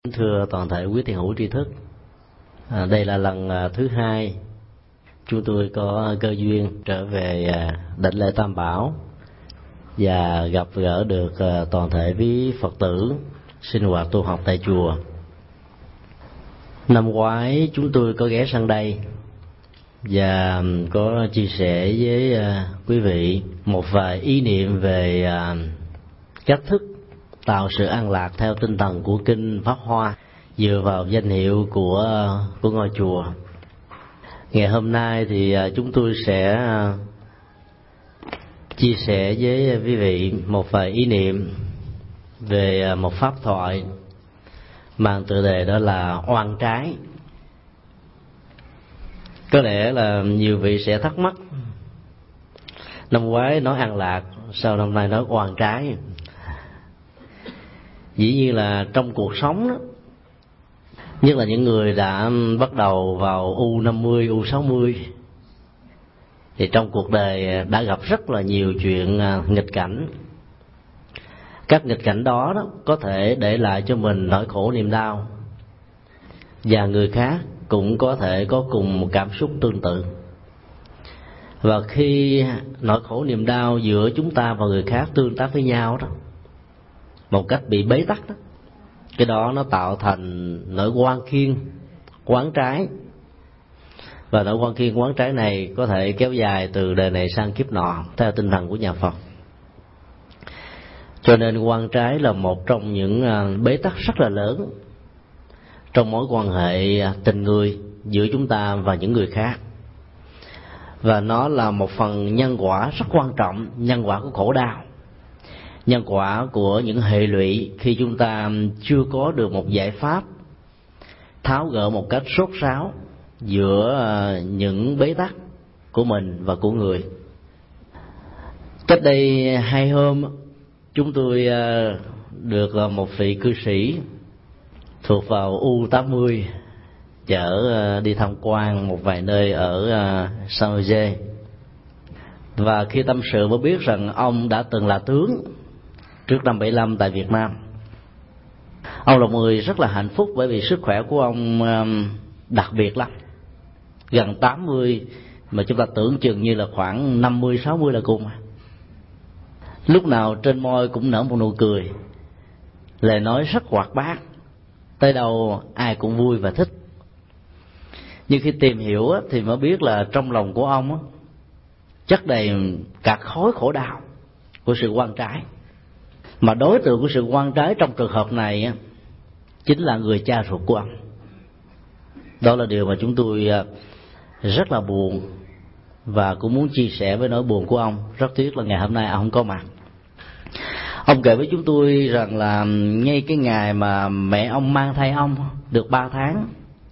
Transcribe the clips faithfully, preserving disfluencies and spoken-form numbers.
Thưa toàn thể quý thiền hữu tri thức, à, đây là lần à, thứ hai chúng tôi có cơ duyên trở về à, đảnh lễ Tam Bảo và gặp gỡ được à, toàn thể quý Phật tử sinh hoạt tu học tại chùa. Năm ngoái chúng tôi có ghé sang đây và có chia sẻ với à, quý vị một vài ý niệm về à, cách thức tạo sự an lạc theo tinh thần của kinh Pháp Hoa dựa vào danh hiệu của của ngôi chùa. Ngày hôm nay thì chúng tôi sẽ chia sẻ với quý vị một vài ý niệm về một pháp thoại mang tựa đề đó là oan trái. Có lẽ là nhiều vị sẽ thắc mắc, năm ngoái nói an lạc, sao năm nay nói oan trái? Dĩ nhiên là trong cuộc sống đó, nhất là những người đã bắt đầu vào U năm mươi, U sáu mươi, thì trong cuộc đời đã gặp rất là nhiều chuyện nghịch cảnh. Các nghịch cảnh đó, đó có thể để lại cho mình nỗi khổ niềm đau, và người khác cũng có thể có cùng một cảm xúc tương tự. Và khi nỗi khổ niềm đau giữa chúng ta và người khác tương tác với nhau đó một cách bị bế tắc đó, cái đó nó tạo thành nỗi oan khiên, oán trái. Và nỗi oan khiên, oán trái này có thể kéo dài từ đời này sang kiếp nọ theo tinh thần của nhà Phật. Cho nên oan trái là một trong những bế tắc rất là lớn trong mối quan hệ tình người giữa chúng ta và những người khác. Và nó là một phần nhân quả rất quan trọng, nhân quả của khổ đau, nhân quả của những hệ lụy khi chúng ta chưa có được một giải pháp tháo gỡ một cách sốt sáo giữa những bế tắc của mình và của người. Cách đây hai hôm, chúng tôi được một vị cư sĩ thuộc vào U tám mươi chở đi tham quan một vài nơi ở San Jose. Và khi tâm sự mới biết rằng ông đã từng là tướng trước năm bảy lăm tại Việt Nam. Ông là một người rất là hạnh phúc bởi vì sức khỏe của ông đặc biệt lắm. Gần tám mươi mà chúng ta tưởng chừng như là khoảng năm mươi, sáu mươi là cùng. Lúc nào trên môi cũng nở một nụ cười, lời nói rất hoạt bát, tới đâu ai cũng vui và thích. Nhưng khi tìm hiểu thì mới biết là trong lòng của ông chất đầy cả khối khổ đau của sự oan trái. Mà đối tượng của sự oan trái trong trường hợp này chính là người cha ruột của ông. Đó là điều mà chúng tôi rất là buồn và cũng muốn chia sẻ với nỗi buồn của ông. Rất tiếc là ngày hôm nay ông không có mặt. Ông kể với chúng tôi rằng là ngay cái ngày mà mẹ ông mang thai ông được ba tháng,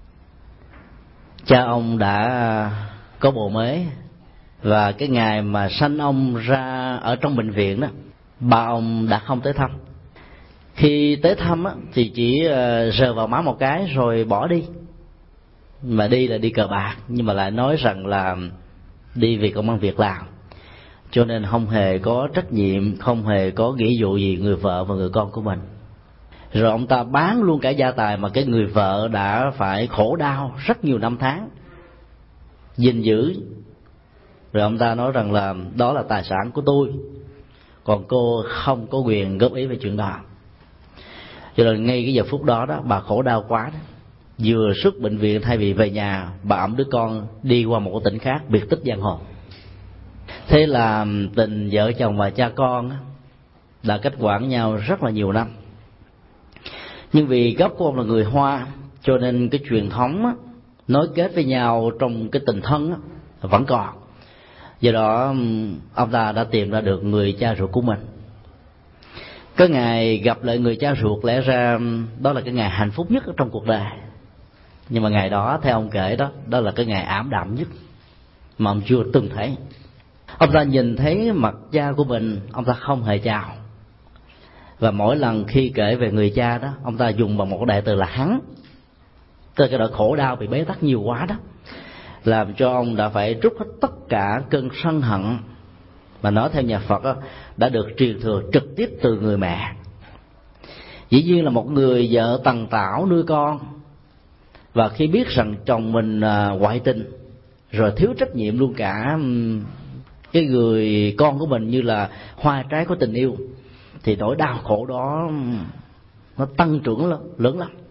cha ông đã có bồ mế. Và cái ngày mà sanh ông ra ở trong bệnh viện đó, ba ông đã không tới thăm. Khi tới thăm á, thì chỉ rờ vào má một cái rồi bỏ đi. Mà đi là đi cờ bạc, nhưng mà lại nói rằng là đi vì công ăn việc làm, cho nên không hề có trách nhiệm, không hề có nghĩa vụ gì người vợ và người con của mình. Rồi ông ta bán luôn cả gia tài mà cái người vợ đã phải khổ đau rất nhiều năm tháng gìn giữ. Rồi ông ta nói rằng là đó là tài sản của tôi, còn cô không có quyền góp ý về chuyện đó. Cho nên ngay cái giờ phút đó đó, bà khổ đau quá đó. Vừa xuất bệnh viện, thay vì về nhà, bà ẵm đứa con đi qua một tỉnh khác, biệt tích giang hồ. Thế là tình vợ chồng và cha con đã cách quản nhau rất là nhiều năm. Nhưng vì gốc của ông là người Hoa, cho nên cái truyền thống nối kết với nhau trong cái tình thân vẫn còn. Do đó ông ta đã tìm ra được người cha ruột của mình. Cái ngày gặp lại người cha ruột lẽ ra đó là cái ngày hạnh phúc nhất trong cuộc đời. Nhưng mà ngày đó theo ông kể đó, đó là cái ngày ảm đạm nhất mà ông chưa từng thấy. Ông ta nhìn thấy mặt cha của mình, ông ta không hề chào. Và mỗi lần khi kể về người cha đó, ông ta dùng bằng một đại từ là hắn. Từ cái nỗi khổ đau bị bế tắc nhiều quá đó, làm cho ông đã phải trút hết tất cả cơn sân hận mà nói theo nhà Phật đó, đã được truyền thừa trực tiếp từ người mẹ. Dĩ nhiên là một người vợ tần tảo nuôi con, và khi biết rằng chồng mình ngoại tình, rồi thiếu trách nhiệm luôn cả cái người con của mình như là hoa trái của tình yêu, thì nỗi đau khổ đó nó tăng trưởng lớn, lớn lắm.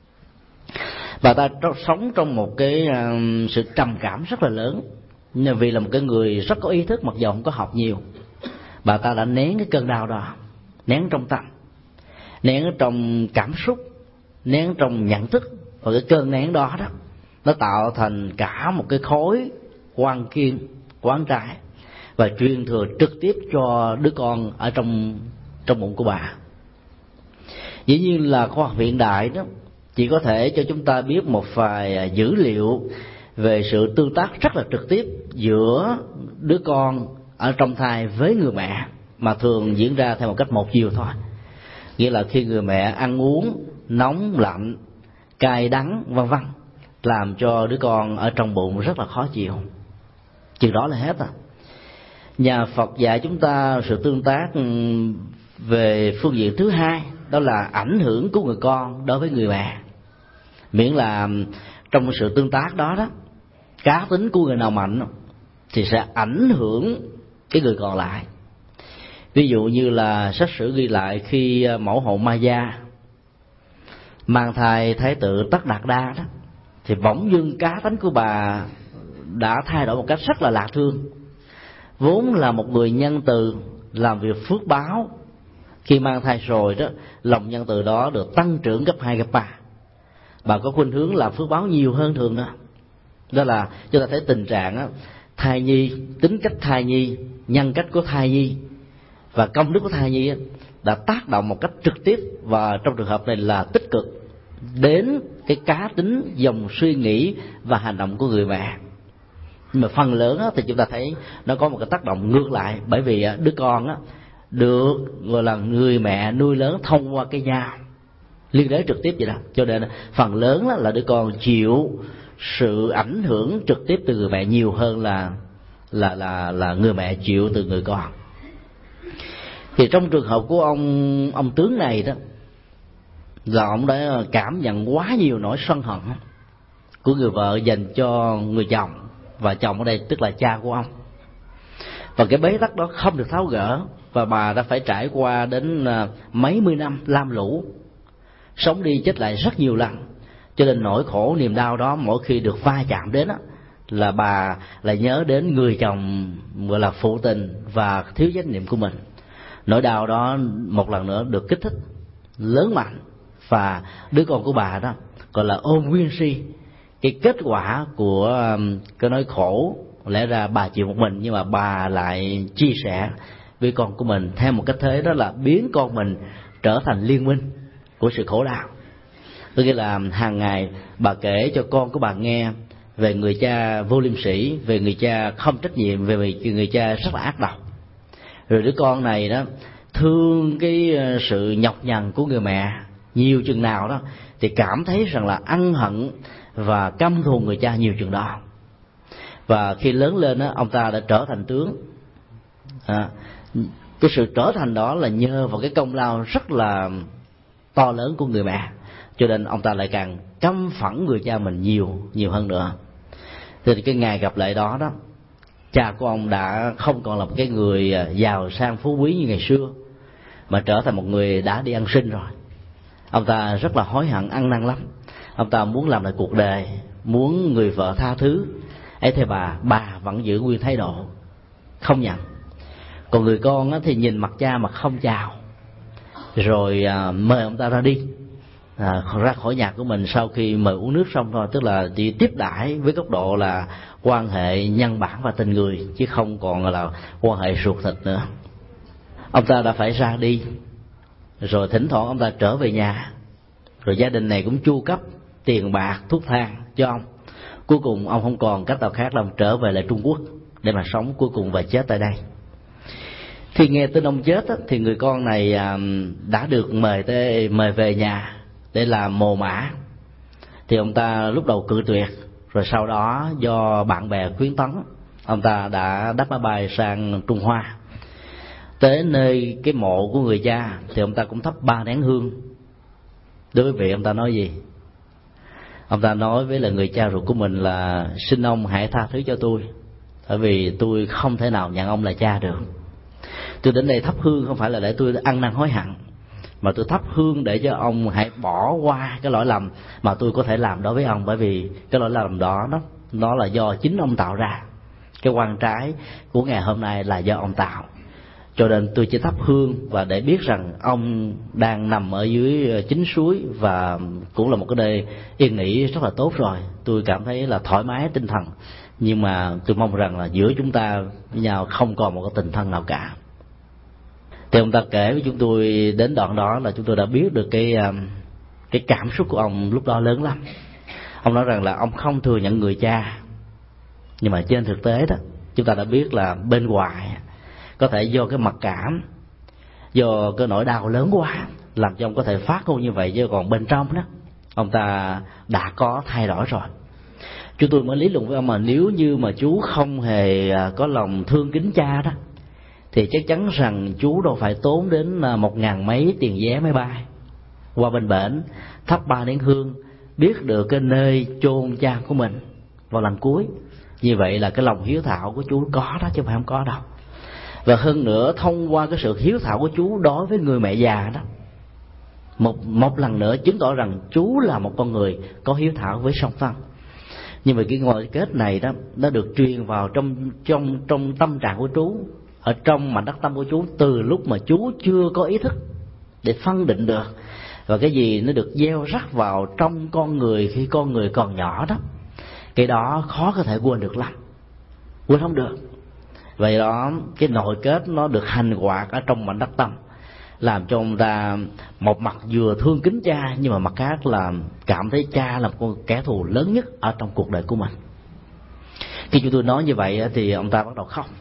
Bà ta sống trong một cái uh, sự trầm cảm rất là lớn, nhưng vì là một cái người rất có ý thức, mặc dù không có học nhiều, bà ta đã nén cái cơn đau đó, nén trong tâm, nén trong cảm xúc, nén trong nhận thức, và cái cơn nén đó đó nó tạo thành cả một cái khối quan kiên, quán trái, và truyền thừa trực tiếp cho đứa con ở trong trong bụng của bà. Dĩ nhiên là khoa học hiện đại đó chỉ có thể cho chúng ta biết một vài dữ liệu về sự tương tác rất là trực tiếp giữa đứa con ở trong thai với người mẹ, mà thường diễn ra theo một cách một chiều thôi. Nghĩa là khi người mẹ ăn uống nóng lạnh, cay đắng vân vân, làm cho đứa con ở trong bụng rất là khó chịu. Chừng đó là hết à. Nhà Phật dạy chúng ta sự tương tác về phương diện thứ hai, đó là ảnh hưởng của người con đối với người mẹ. Miễn là trong sự tương tác đó đó, cá tính của người nào mạnh thì sẽ ảnh hưởng cái người còn lại. Ví dụ như là sách sử ghi lại khi mẫu hậu Maya mang thai thái tử Tất Đạt Đa đó, thì bỗng dưng cá tính của bà đã thay đổi một cách rất là lạ thường. Vốn là một người nhân từ, làm việc phước báo, khi mang thai rồi đó, lòng nhân từ đó được tăng trưởng gấp hai gấp ba. Bà có khuynh hướng làm phước báo nhiều hơn thường đó. Đó là chúng ta thấy tình trạng đó, thai nhi, tính cách thai nhi, nhân cách của thai nhi và công đức của thai nhi đã tác động một cách trực tiếp, và trong trường hợp này là tích cực, đến cái cá tính, dòng suy nghĩ và hành động của người mẹ. Nhưng mà phần lớn á, thì chúng ta thấy nó có một cái tác động ngược lại, bởi vì đứa con á, được gọi là người mẹ nuôi lớn thông qua cái nhau liên đới trực tiếp vậy đó, cho nên phần lớn á, là đứa con chịu sự ảnh hưởng trực tiếp từ người mẹ nhiều hơn là là là là người mẹ chịu từ người con. Thì trong trường hợp của ông ông tướng này đó, là ông đã cảm nhận quá nhiều nỗi sân hận của người vợ dành cho người chồng, và chồng ở đây tức là cha của ông, và cái bế tắc đó không được tháo gỡ, và bà đã phải trải qua đến mấy mươi năm lam lũ, sống đi chết lại rất nhiều lần. Cho nên nỗi khổ niềm đau đó mỗi khi được va chạm đến đó, là bà lại nhớ đến người chồng gọi là phụ tình và thiếu trách nhiệm của mình. Nỗi đau đó một lần nữa được kích thích lớn mạnh, và đứa con của bà đó gọi là ôm nguyên si cái kết quả của cái nỗi khổ. Lẽ ra bà chịu một mình, nhưng mà bà lại chia sẻ với con của mình theo một cách thế, đó là biến con mình trở thành liên minh của sự khổ đau. Tức là hàng ngày bà kể cho con của bà nghe về người cha vô liêm sỉ, về người cha không trách nhiệm, về người cha rất là ác độc. Rồi đứa con này đó thương cái sự nhọc nhằn của người mẹ nhiều chừng nào đó, thì cảm thấy rằng là ân hận và căm thù người cha nhiều chừng đó. Và khi lớn lên đó, ông ta đã trở thành tướng. À, cái sự trở thành đó là nhờ vào cái công lao rất là to lớn của người mẹ, cho nên ông ta lại càng căm phẫn người cha mình nhiều nhiều hơn nữa. Thì cái ngày gặp lại đó đó, cha của ông đã không còn là một cái người giàu sang phú quý như ngày xưa, mà trở thành một người đã đi ăn xin rồi. Ông ta rất là hối hận, ăn năn lắm. Ông ta muốn làm lại cuộc đời, muốn người vợ tha thứ. Ấy thế bà, bà vẫn giữ nguyên thái độ, không nhận. Còn người con á, thì nhìn mặt cha mà không chào, rồi à, mời ông ta ra đi, à, ra khỏi nhà của mình sau khi mời uống nước xong thôi. Tức là chỉ tiếp đãi với góc độ là quan hệ nhân bản và tình người, chứ không còn là quan hệ ruột thịt nữa. Ông ta đã phải ra đi, rồi thỉnh thoảng ông ta trở về nhà, rồi gia đình này cũng chu cấp tiền bạc thuốc thang cho ông. Cuối cùng ông không còn cách nào khác là trở về lại Trung Quốc để mà sống cuối cùng và chết tại đây. Khi nghe tin ông chết á, thì người con này đã được mời tới mời về nhà để làm mồ mả. Thì ông ta lúc đầu cự tuyệt, rồi sau đó do bạn bè khuyến tấn, ông ta đã đáp máy bay sang Trung Hoa. Tới nơi cái mộ của người cha thì ông ta cũng thắp ba nén hương đối với vị ông ta nói gì? Ông ta nói với là người cha ruột của mình là xin ông hãy tha thứ cho tôi, bởi vì tôi không thể nào nhận ông là cha được. Tôi đến đây thắp hương không phải là để tôi ăn năn hối hận, mà tôi thắp hương để cho ông hãy bỏ qua cái lỗi lầm mà tôi có thể làm đối với ông, bởi vì cái lỗi lầm đó nó nó là do chính ông tạo ra. Cái quan trái của ngày hôm nay là do ông tạo, cho nên tôi chỉ thắp hương và để biết rằng ông đang nằm ở dưới chính suối và cũng là một cái nơi yên nghỉ rất là tốt rồi. Tôi cảm thấy là thoải mái tinh thần, nhưng mà tôi mong rằng là giữa chúng ta với nhau không còn một cái tình thân nào cả. Thì ông ta kể với chúng tôi đến đoạn đó là chúng tôi đã biết được cái cái cảm xúc của ông lúc đó lớn lắm. Ông nói rằng là ông không thừa nhận người cha, nhưng mà trên thực tế đó chúng ta đã biết là bên ngoài có thể do cái mặc cảm, do cái nỗi đau lớn quá làm cho ông có thể phát ngôn như vậy, chứ còn bên trong đó ông ta đã có thay đổi rồi. Chúng tôi mới lý luận với ông mà nếu như mà chú không hề có lòng thương kính cha đó, thì chắc chắn rằng chú đâu phải tốn đến một ngàn mấy tiền vé máy bay qua bên bển thắp ba nén hương, biết được cái nơi chôn cha của mình vào lần cuối. Như vậy là cái lòng hiếu thảo của chú có đó, chứ không phải không có đâu. Và hơn nữa, thông qua cái sự hiếu thảo của chú đối với người mẹ già đó, một một lần nữa chứng tỏ rằng chú là một con người có hiếu thảo với song thân. Nhưng mà cái ngồi kết này đó, nó được truyền vào trong trong trong tâm trạng của chú, ở trong mảnh đất tâm của chú, từ lúc mà chú chưa có ý thức để phân định được. Và cái gì nó được gieo rắc vào trong con người khi con người còn nhỏ đó, cái đó khó có thể quên được lắm, quên không được. Vậy đó, cái nội kết nó được hành hoạt ở trong mảnh đất tâm, làm cho ông ta một mặt vừa thương kính cha, nhưng mà mặt khác là cảm thấy cha là một con kẻ thù lớn nhất ở trong cuộc đời của mình. Khi chúng tôi nói như vậy thì ông ta bắt đầu khóc.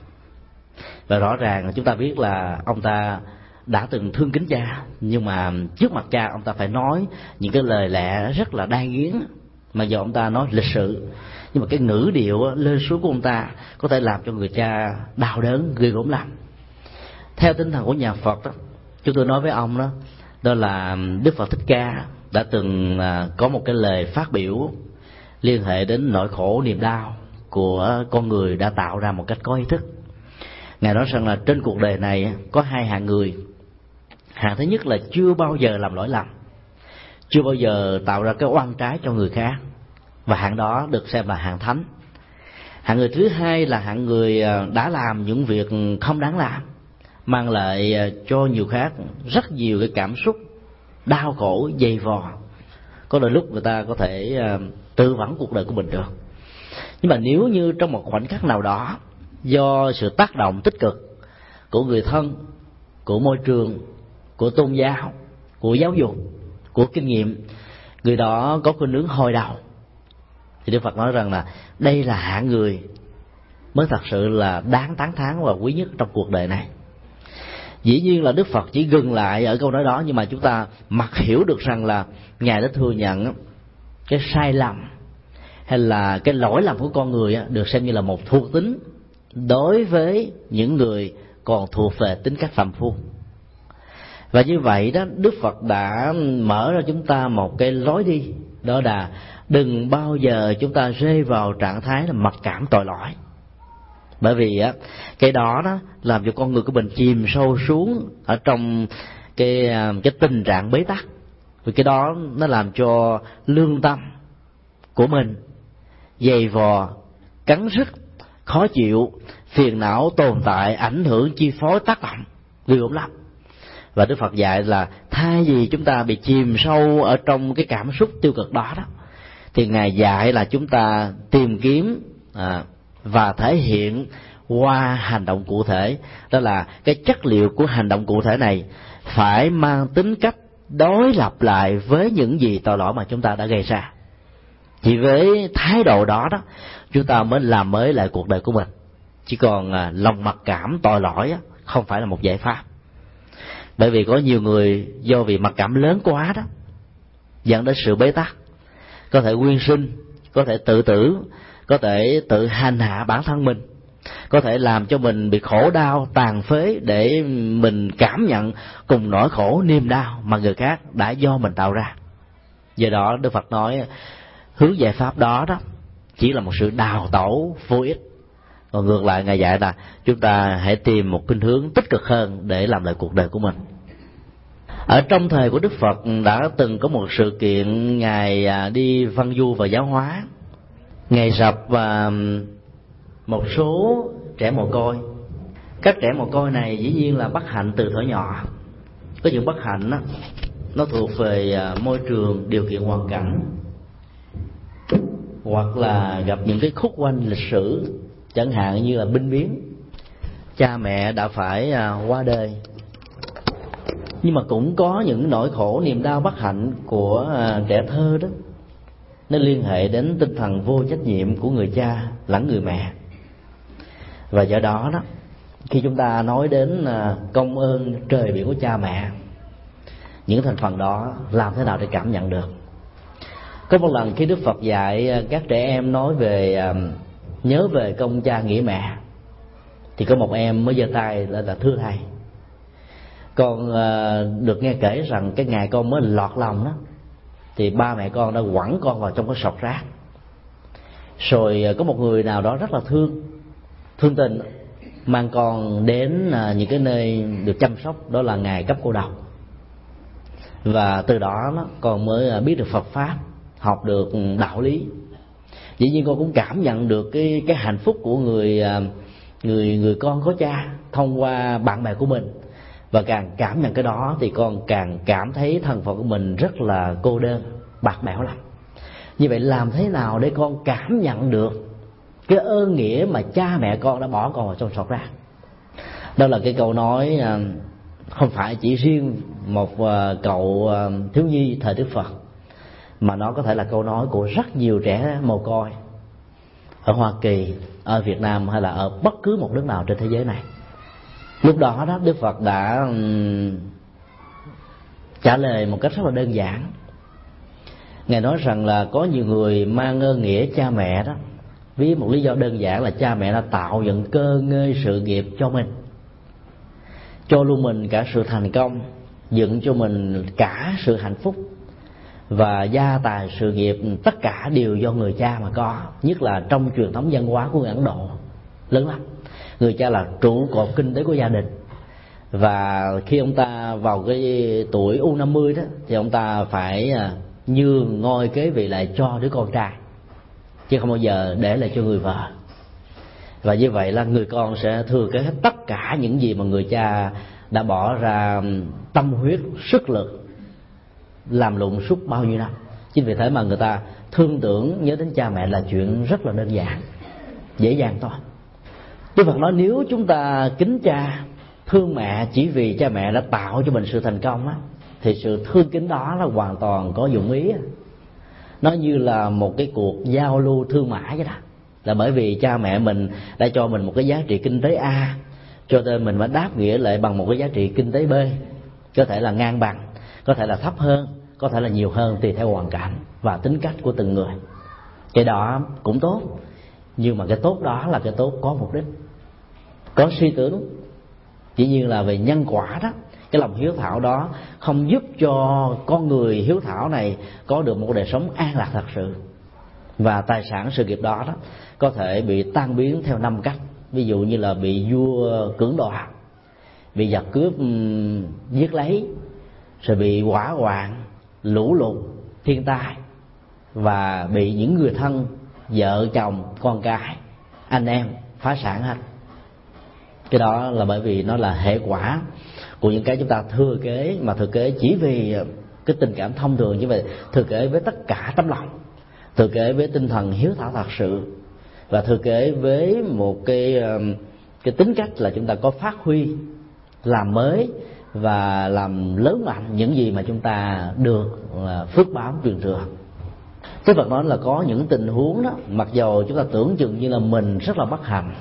Và rõ ràng chúng ta biết là ông ta đã từng thương kính cha, nhưng mà trước mặt cha ông ta phải nói những cái lời lẽ rất là đai nghiến, mà giờ ông ta nói lịch sự, nhưng mà cái ngữ điệu lên xuống của ông ta có thể làm cho người cha đau đớn ghê gớm lắm. Theo tinh thần của nhà Phật đó, chúng tôi nói với ông đó, đó là Đức Phật Thích Ca đã từng có một cái lời phát biểu liên hệ đến nỗi khổ niềm đau của con người đã tạo ra một cách có ý thức. Ngài nói rằng là trên cuộc đời này có hai hạng người. Hạng thứ nhất là chưa bao giờ làm lỗi lầm, chưa bao giờ tạo ra cái oan trái cho người khác, và hạng đó được xem là hạng thánh. Hạng người thứ hai là hạng người đã làm những việc không đáng làm, mang lại cho nhiều khác rất nhiều cái cảm xúc đau khổ dày vò. Có đôi lúc người ta có thể tự vẫn cuộc đời của mình được, nhưng mà nếu như trong một khoảnh khắc nào đó, do sự tác động tích cực của người thân, của môi trường, của tôn giáo, của giáo dục, của kinh nghiệm, người đó có khuynh hướng hồi đầu, thì Đức Phật nói rằng là đây là hạng người mới thật sự là đáng tán thán và quý nhất trong cuộc đời này. Dĩ nhiên là Đức Phật chỉ dừng lại ở câu nói đó, nhưng mà chúng ta mặc hiểu được rằng là Ngài đã thừa nhận cái sai lầm hay là cái lỗi lầm của con người được xem như là một thuộc tính đối với những người còn thuộc về tính cách phàm phu. Và như vậy đó, Đức Phật đã mở ra chúng ta một cái lối đi, đó là đừng bao giờ chúng ta rơi vào trạng thái là mặc cảm tội lỗi. Bởi vì á, cái đó đó làm cho con người của mình chìm sâu xuống ở trong cái cái tình trạng bế tắc. Vì cái đó nó làm cho lương tâm của mình dày vò, cắn rứt, khó chịu, phiền não tồn tại, ảnh hưởng, chi phối, tác động ghê gớm lắm. Và Đức Phật dạy là thay vì chúng ta bị chìm sâu ở trong cái cảm xúc tiêu cực đó đó, thì Ngài dạy là chúng ta tìm kiếm à, và thể hiện qua hành động cụ thể. Đó là cái chất liệu của hành động cụ thể này phải mang tính cách đối lập lại với những gì tội lỗi mà chúng ta đã gây ra. Chỉ với thái độ đó đó, chúng ta mới làm mới lại cuộc đời của mình. Chỉ còn à, lòng mặc cảm tội lỗi á, không phải là một giải pháp. Bởi vì có nhiều người do vì mặc cảm lớn quá đó, dẫn đến sự bế tắc, có thể nguyên sinh, có thể tự tử, có thể tự hành hạ bản thân mình, có thể làm cho mình bị khổ đau, tàn phế để mình cảm nhận cùng nỗi khổ niềm đau mà người khác đã do mình tạo ra. Do đó Đức Phật nói hướng giải pháp đó đó chỉ là một sự đào tẩu vô ích. Còn ngược lại Ngài dạy là chúng ta hãy tìm một khuynh hướng tích cực hơn để làm lại cuộc đời của mình. Ở trong thời của Đức Phật đã từng có một sự kiện Ngài đi văn du và giáo hóa. Ngài gặp một số trẻ mồ côi. Các trẻ mồ côi này dĩ nhiên là bất hạnh từ thuở nhỏ. Có những bất hạnh đó, nó thuộc về môi trường, điều kiện hoàn cảnh, hoặc là gặp những cái khúc quanh lịch sử, chẳng hạn như là binh biến, cha mẹ đã phải qua đời. Nhưng mà cũng có những nỗi khổ niềm đau bất hạnh của trẻ thơ đó, nó liên hệ đến tinh thần vô trách nhiệm của người cha lẫn người mẹ. Và do đó đó, khi chúng ta nói đến công ơn trời biển của cha mẹ, những thành phần đó làm thế nào để cảm nhận được? Có một lần khi Đức Phật dạy các trẻ em nói về nhớ về công cha nghĩa mẹ, thì có một em mới giơ tay là, là thưa thầy, con được nghe kể rằng cái ngày con mới lọt lòng đó, thì ba mẹ con đã quẳng con vào trong cái sọt rác. Rồi có một người nào đó rất là thương thương tình mang con đến những cái nơi được chăm sóc, đó là ngày cấp cô độc. Và từ đó, đó con mới biết được Phật pháp, học được đạo lý. Dĩ nhiên con cũng cảm nhận được cái cái hạnh phúc của người người người con có cha thông qua bạn bè của mình. Và càng cảm nhận cái đó thì con càng cảm thấy thân phận của mình rất là cô đơn, bạc bẽo lắm. Như vậy làm thế nào để con cảm nhận được cái ơn nghĩa mà cha mẹ con đã bỏ con vào trong sọt rác? Đó là cái câu nói không phải chỉ riêng một cậu thiếu nhi thời Đức Phật, mà nó có thể là câu nói của rất nhiều trẻ mồ côi ở Hoa Kỳ, ở Việt Nam hay là ở bất cứ một nước nào trên thế giới này. Lúc đó đó Đức Phật đã um, trả lời một cách rất là đơn giản. Ngài nói rằng là có nhiều người mang ơn nghĩa cha mẹ đó vì một lý do đơn giản là cha mẹ đã tạo dựng cơ ngơi sự nghiệp cho mình, cho luôn mình cả sự thành công, dựng cho mình cả sự hạnh phúc, và gia tài sự nghiệp tất cả đều do người cha mà có. Nhất là trong truyền thống văn hóa của Ấn Độ lớn lắm, người cha là trụ cột kinh tế của gia đình. Và khi ông ta vào cái tuổi u năm mươi đó thì ông ta phải nhường ngôi kế vị lại cho đứa con trai, chứ không bao giờ để lại cho người vợ. Và như vậy là người con sẽ thừa kế hết tất cả những gì mà người cha đã bỏ ra tâm huyết, sức lực làm lụng suốt bao nhiêu năm. Chính vì thế mà người ta thương tưởng nhớ đến cha mẹ là chuyện rất là đơn giản, dễ dàng thôi. Đức Phật nói nếu chúng ta kính cha, thương mẹ chỉ vì cha mẹ đã tạo cho mình sự thành công á, thì sự thương kính đó là hoàn toàn có dụng ý. Nó như là một cái cuộc giao lưu thương mại vậy đó. Là bởi vì cha mẹ mình đã cho mình một cái giá trị kinh tế A, cho nên mình phải đáp nghĩa lại bằng một cái giá trị kinh tế B. Có thể là ngang bằng, có thể là thấp hơn, có thể là nhiều hơn, tùy theo hoàn cảnh và tính cách của từng người. Cái đó cũng tốt, nhưng mà cái tốt đó là cái tốt có mục đích, có suy tưởng. Chỉ nhiên là về nhân quả đó, cái lòng hiếu thảo đó không giúp cho con người hiếu thảo này có được một đời sống an lạc thật sự. Và tài sản sự nghiệp đó đó có thể bị tan biến theo năm cách. Ví dụ như là bị vua cưỡng đoạt, bị giặc cướp giết lấy, rồi bị hỏa hoạn, lũ lụt, thiên tai, và bị những người thân, vợ chồng, con cái, anh em phá sản hết. Cái đó là bởi vì nó là hệ quả của những cái chúng ta thừa kế, mà thừa kế chỉ vì cái tình cảm thông thường, như vậy thừa kế với tất cả tấm lòng, thừa kế với tinh thần hiếu thảo thật sự, và thừa kế với một cái cái tính cách là chúng ta có phát huy, làm mới và làm lớn mạnh những gì mà chúng ta được là phước báo truyền thừa. Cái Phật nói là có những tình huống đó, mặc dầu chúng ta tưởng chừng như là mình rất là bất hạnh,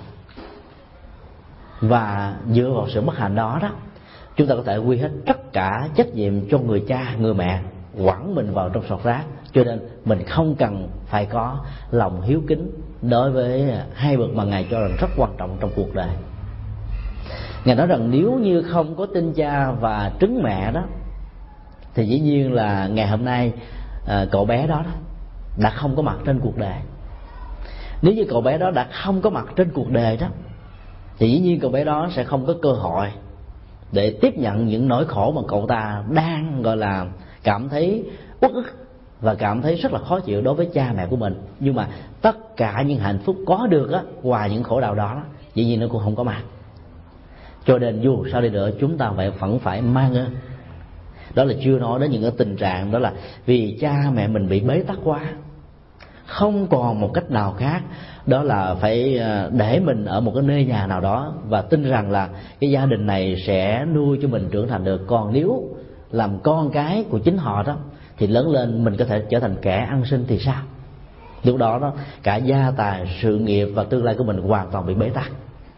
và dựa vào sự bất hạnh đó đó, chúng ta có thể quy hết tất cả trách nhiệm cho người cha, người mẹ quẳng mình vào trong sọt rác. Cho nên mình không cần phải có lòng hiếu kính đối với hai bậc mà Ngài cho rằng rất quan trọng trong cuộc đời. Ngài nói rằng nếu như không có tinh cha và trứng mẹ đó, thì dĩ nhiên là ngày hôm nay à, cậu bé đó, đó đã không có mặt trên cuộc đời. Nếu như cậu bé đó đã không có mặt trên cuộc đời đó, thì dĩ nhiên cậu bé đó sẽ không có cơ hội để tiếp nhận những nỗi khổ mà cậu ta đang gọi là cảm thấy uất ức và cảm thấy rất là khó chịu đối với cha mẹ của mình. Nhưng mà tất cả những hạnh phúc có được á, ngoài những khổ đau đó, dĩ nhiên nó cũng không có mặt. Cho nên dù sao đi nữa chúng ta phải vẫn phải mang ơn. Đó là chưa nói đến những cái tình trạng đó là vì cha mẹ mình bị bế tắc quá, không còn một cách nào khác, đó là phải để mình ở một cái nơi nhà nào đó và tin rằng là cái gia đình này sẽ nuôi cho mình trưởng thành được. Còn nếu làm con cái của chính họ đó thì lớn lên mình có thể trở thành kẻ ăn xin thì sao? Lúc đó đó cả gia tài, sự nghiệp và tương lai của mình hoàn toàn bị bế tắc.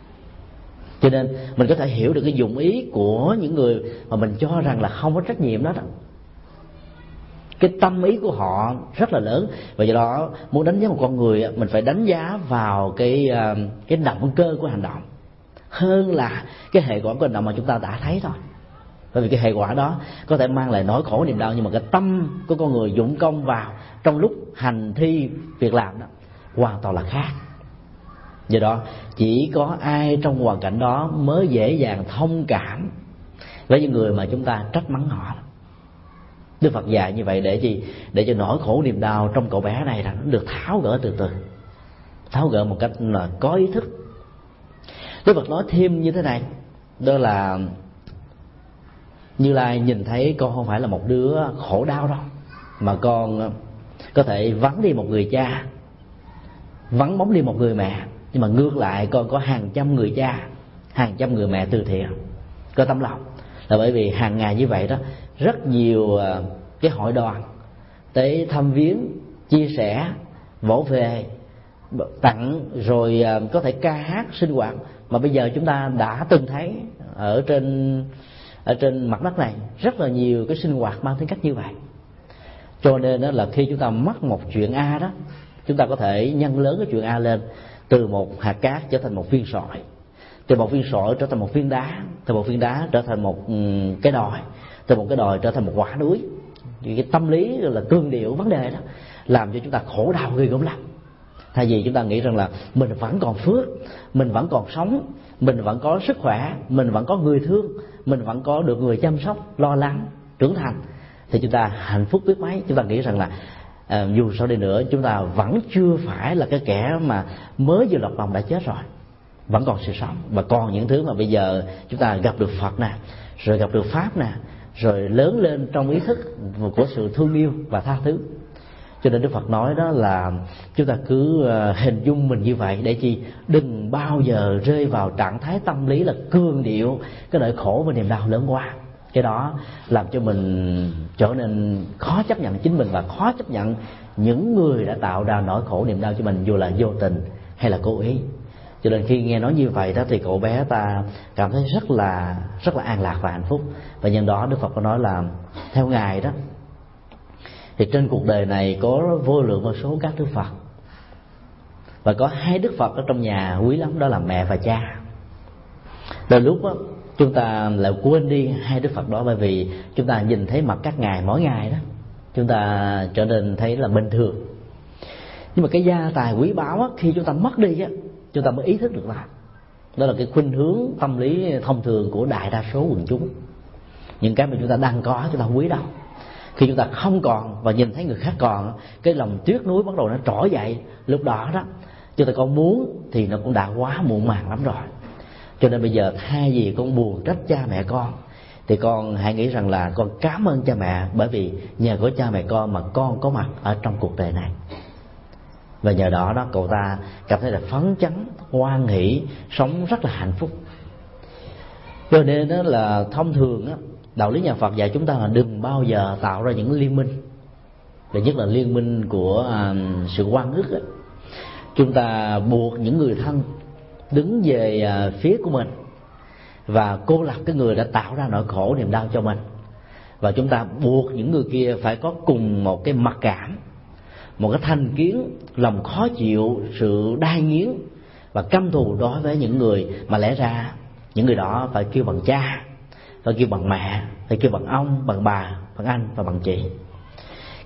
Cho nên mình có thể hiểu được cái dụng ý của những người mà mình cho rằng là không có trách nhiệm đó, đó. Cái tâm ý của họ rất là lớn, và do đó muốn đánh giá một con người mình phải đánh giá vào cái cái động cơ của hành động hơn là cái hệ quả của hành động mà chúng ta đã thấy thôi. Bởi vì cái hệ quả đó có thể mang lại nỗi khổ niềm đau, nhưng mà cái tâm của con người dũng công vào trong lúc hành thi việc làm đó hoàn toàn là khác. Do đó chỉ có ai trong hoàn cảnh đó mới dễ dàng thông cảm với những người mà chúng ta trách mắng họ. Đức Phật dạy như vậy để gì? Để cho nỗi khổ niềm đau trong cậu bé này nó được tháo gỡ từ từ, tháo gỡ một cách là có ý thức. Đức Phật nói thêm như thế này, đó là Như Lai nhìn thấy con không phải là một đứa khổ đau đâu, mà con có thể vắng đi một người cha, vắng bóng đi một người mẹ, nhưng mà ngược lại con có hàng trăm người cha, hàng trăm người mẹ từ thiện, có tấm lòng. Là bởi vì hàng ngày như vậy đó, rất nhiều cái hội đoàn tới thăm viếng, chia sẻ, vỗ về, tặng, rồi có thể ca hát sinh hoạt mà bây giờ chúng ta đã từng thấy ở trên ở trên mặt đất này rất là nhiều cái sinh hoạt mang tính cách như vậy. Cho nên đó là khi chúng ta mắc một chuyện A đó, chúng ta có thể nhân lớn cái chuyện A lên, từ một hạt cát trở thành một viên sỏi, từ một viên sỏi trở thành một viên đá, từ một viên đá trở thành một cái đồi, từ một cái đồi trở thành một quả núi. Thì cái tâm lý là cương điệu vấn đề đó làm cho chúng ta khổ đau ghê gớm lắm. Thay vì chúng ta nghĩ rằng là mình vẫn còn phước, mình vẫn còn sống, mình vẫn có sức khỏe, mình vẫn có người thương, mình vẫn có được người chăm sóc, lo lắng, trưởng thành, thì chúng ta hạnh phúc biết mấy. Chúng ta nghĩ rằng là à, dù sao đi nữa chúng ta vẫn chưa phải là cái kẻ mà mới vừa lọt lòng đã chết rồi, vẫn còn sự sống, và còn những thứ mà bây giờ chúng ta gặp được Phật nè, rồi gặp được Pháp nè, rồi lớn lên trong ý thức của sự thương yêu và tha thứ. Cho nên Đức Phật nói đó là chúng ta cứ hình dung mình như vậy để chi? Đừng bao giờ rơi vào trạng thái tâm lý là cương điệu cái nỗi khổ và niềm đau lớn quá. Cái đó làm cho mình trở nên khó chấp nhận chính mình và khó chấp nhận những người đã tạo ra nỗi khổ niềm đau cho mình, dù là vô tình hay là cố ý. Cho nên khi nghe nói như vậy đó thì cậu bé ta cảm thấy rất là rất là an lạc và hạnh phúc. Và nhân đó Đức Phật có nói là theo Ngài đó thì trên cuộc đời này có vô lượng vô số các Đức Phật, và có hai Đức Phật ở trong nhà quý lắm, đó là mẹ và cha. Đôi lúc đó, chúng ta lại quên đi hai Đức Phật đó, bởi vì chúng ta nhìn thấy mặt các ngài mỗi ngày đó, chúng ta trở nên thấy là bình thường. Nhưng mà cái gia tài quý báu á, khi chúng ta mất đi á, chúng ta mới ý thức được đó. Đó là cái khuynh hướng tâm lý thông thường của đại đa số quần chúng. Những cái mà chúng ta đang có chúng ta không quý đâu. Khi chúng ta không còn và nhìn thấy người khác còn, cái lòng tiếc nuối bắt đầu nó trỗi dậy. Lúc đó đó chúng ta có muốn thì nó cũng đã quá muộn màng lắm rồi. Cho nên bây giờ thay vì con buồn trách cha mẹ con, thì con hãy nghĩ rằng là con cảm ơn cha mẹ, bởi vì nhờ có cha mẹ con mà con có mặt ở trong cuộc đời này. Và nhờ đó đó cậu ta cảm thấy là phấn chấn, hoan hỷ, sống rất là hạnh phúc. Cho nên đó là thông thường đó, đạo lý nhà Phật dạy chúng ta là đừng bao giờ tạo ra những liên minh, và nhất là liên minh của à, sự oan ức ấy. Chúng ta buộc những người thân đứng về à, phía của mình và cô lập cái người đã tạo ra nỗi khổ niềm đau cho mình, và chúng ta buộc những người kia phải có cùng một cái mặc cảm, một cái thành kiến, lòng khó chịu, sự đai nghiến và căm thù đối với những người mà lẽ ra những người đó phải kêu bằng cha, phải kêu bằng mẹ, phải kêu bằng ông, bằng bà, bằng anh và bằng chị.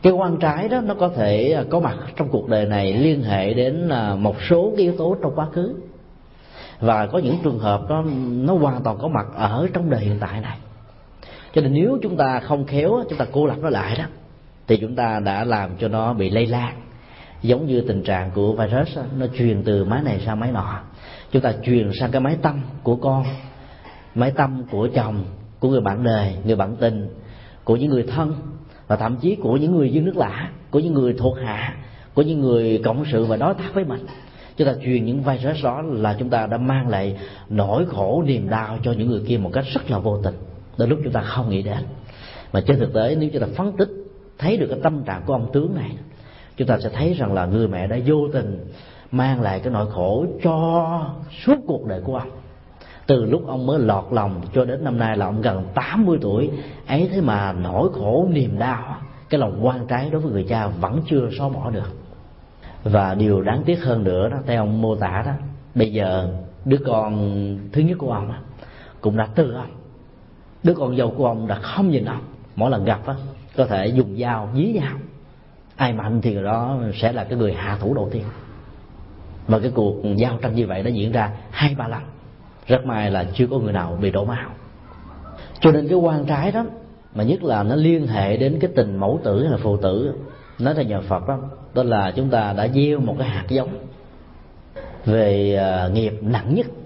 Cái oan trái đó nó có thể có mặt trong cuộc đời này liên hệ đến một số cái yếu tố trong quá khứ, và có những trường hợp đó nó hoàn toàn có mặt ở trong đời hiện tại này. Cho nên nếu chúng ta không khéo, chúng ta cô lập nó lại đó, thì chúng ta đã làm cho nó bị lây lan. Giống như tình trạng của virus đó, nó truyền từ máy này sang máy nọ. Chúng ta truyền sang cái máy tâm của con, máy tâm của chồng, của người bạn đời, người bạn tình, của những người thân, và thậm chí của những người dân nước lạ, của những người thuộc hạ, của những người cộng sự và đối tác với mình. Chúng ta truyền những virus đó là chúng ta đã mang lại nỗi khổ niềm đau cho những người kia một cách rất là vô tình, đến lúc chúng ta không nghĩ đến. Mà trên thực tế, nếu chúng ta phân tích thấy được cái tâm trạng của ông tướng này, chúng ta sẽ thấy rằng là người mẹ đã vô tình mang lại cái nỗi khổ cho suốt cuộc đời của ông. Từ lúc ông mới lọt lòng cho đến năm nay là ông gần tám mươi tuổi ấy, thế mà nỗi khổ niềm đau, cái lòng oan trái đối với người cha vẫn chưa xóa bỏ được. Và điều đáng tiếc hơn nữa đó, theo ông mô tả đó, bây giờ đứa con thứ nhất của ông cũng đã từ ông. Đứa con dâu của ông đã không nhìn ông, mỗi lần gặp đó, có thể dùng dao dí dao, ai mạnh thì người đó sẽ là cái người hạ thủ đầu tiên. Và cái cuộc giao tranh như vậy đã diễn ra hai ba lần, rất may là chưa có người nào bị đổ máu. Cho nên cái oan trái đó, mà nhất là nó liên hệ đến cái tình mẫu tử hay là phụ tử, nói theo nhà Phật đó, đó là chúng ta đã gieo một cái hạt giống về uh, nghiệp nặng nhất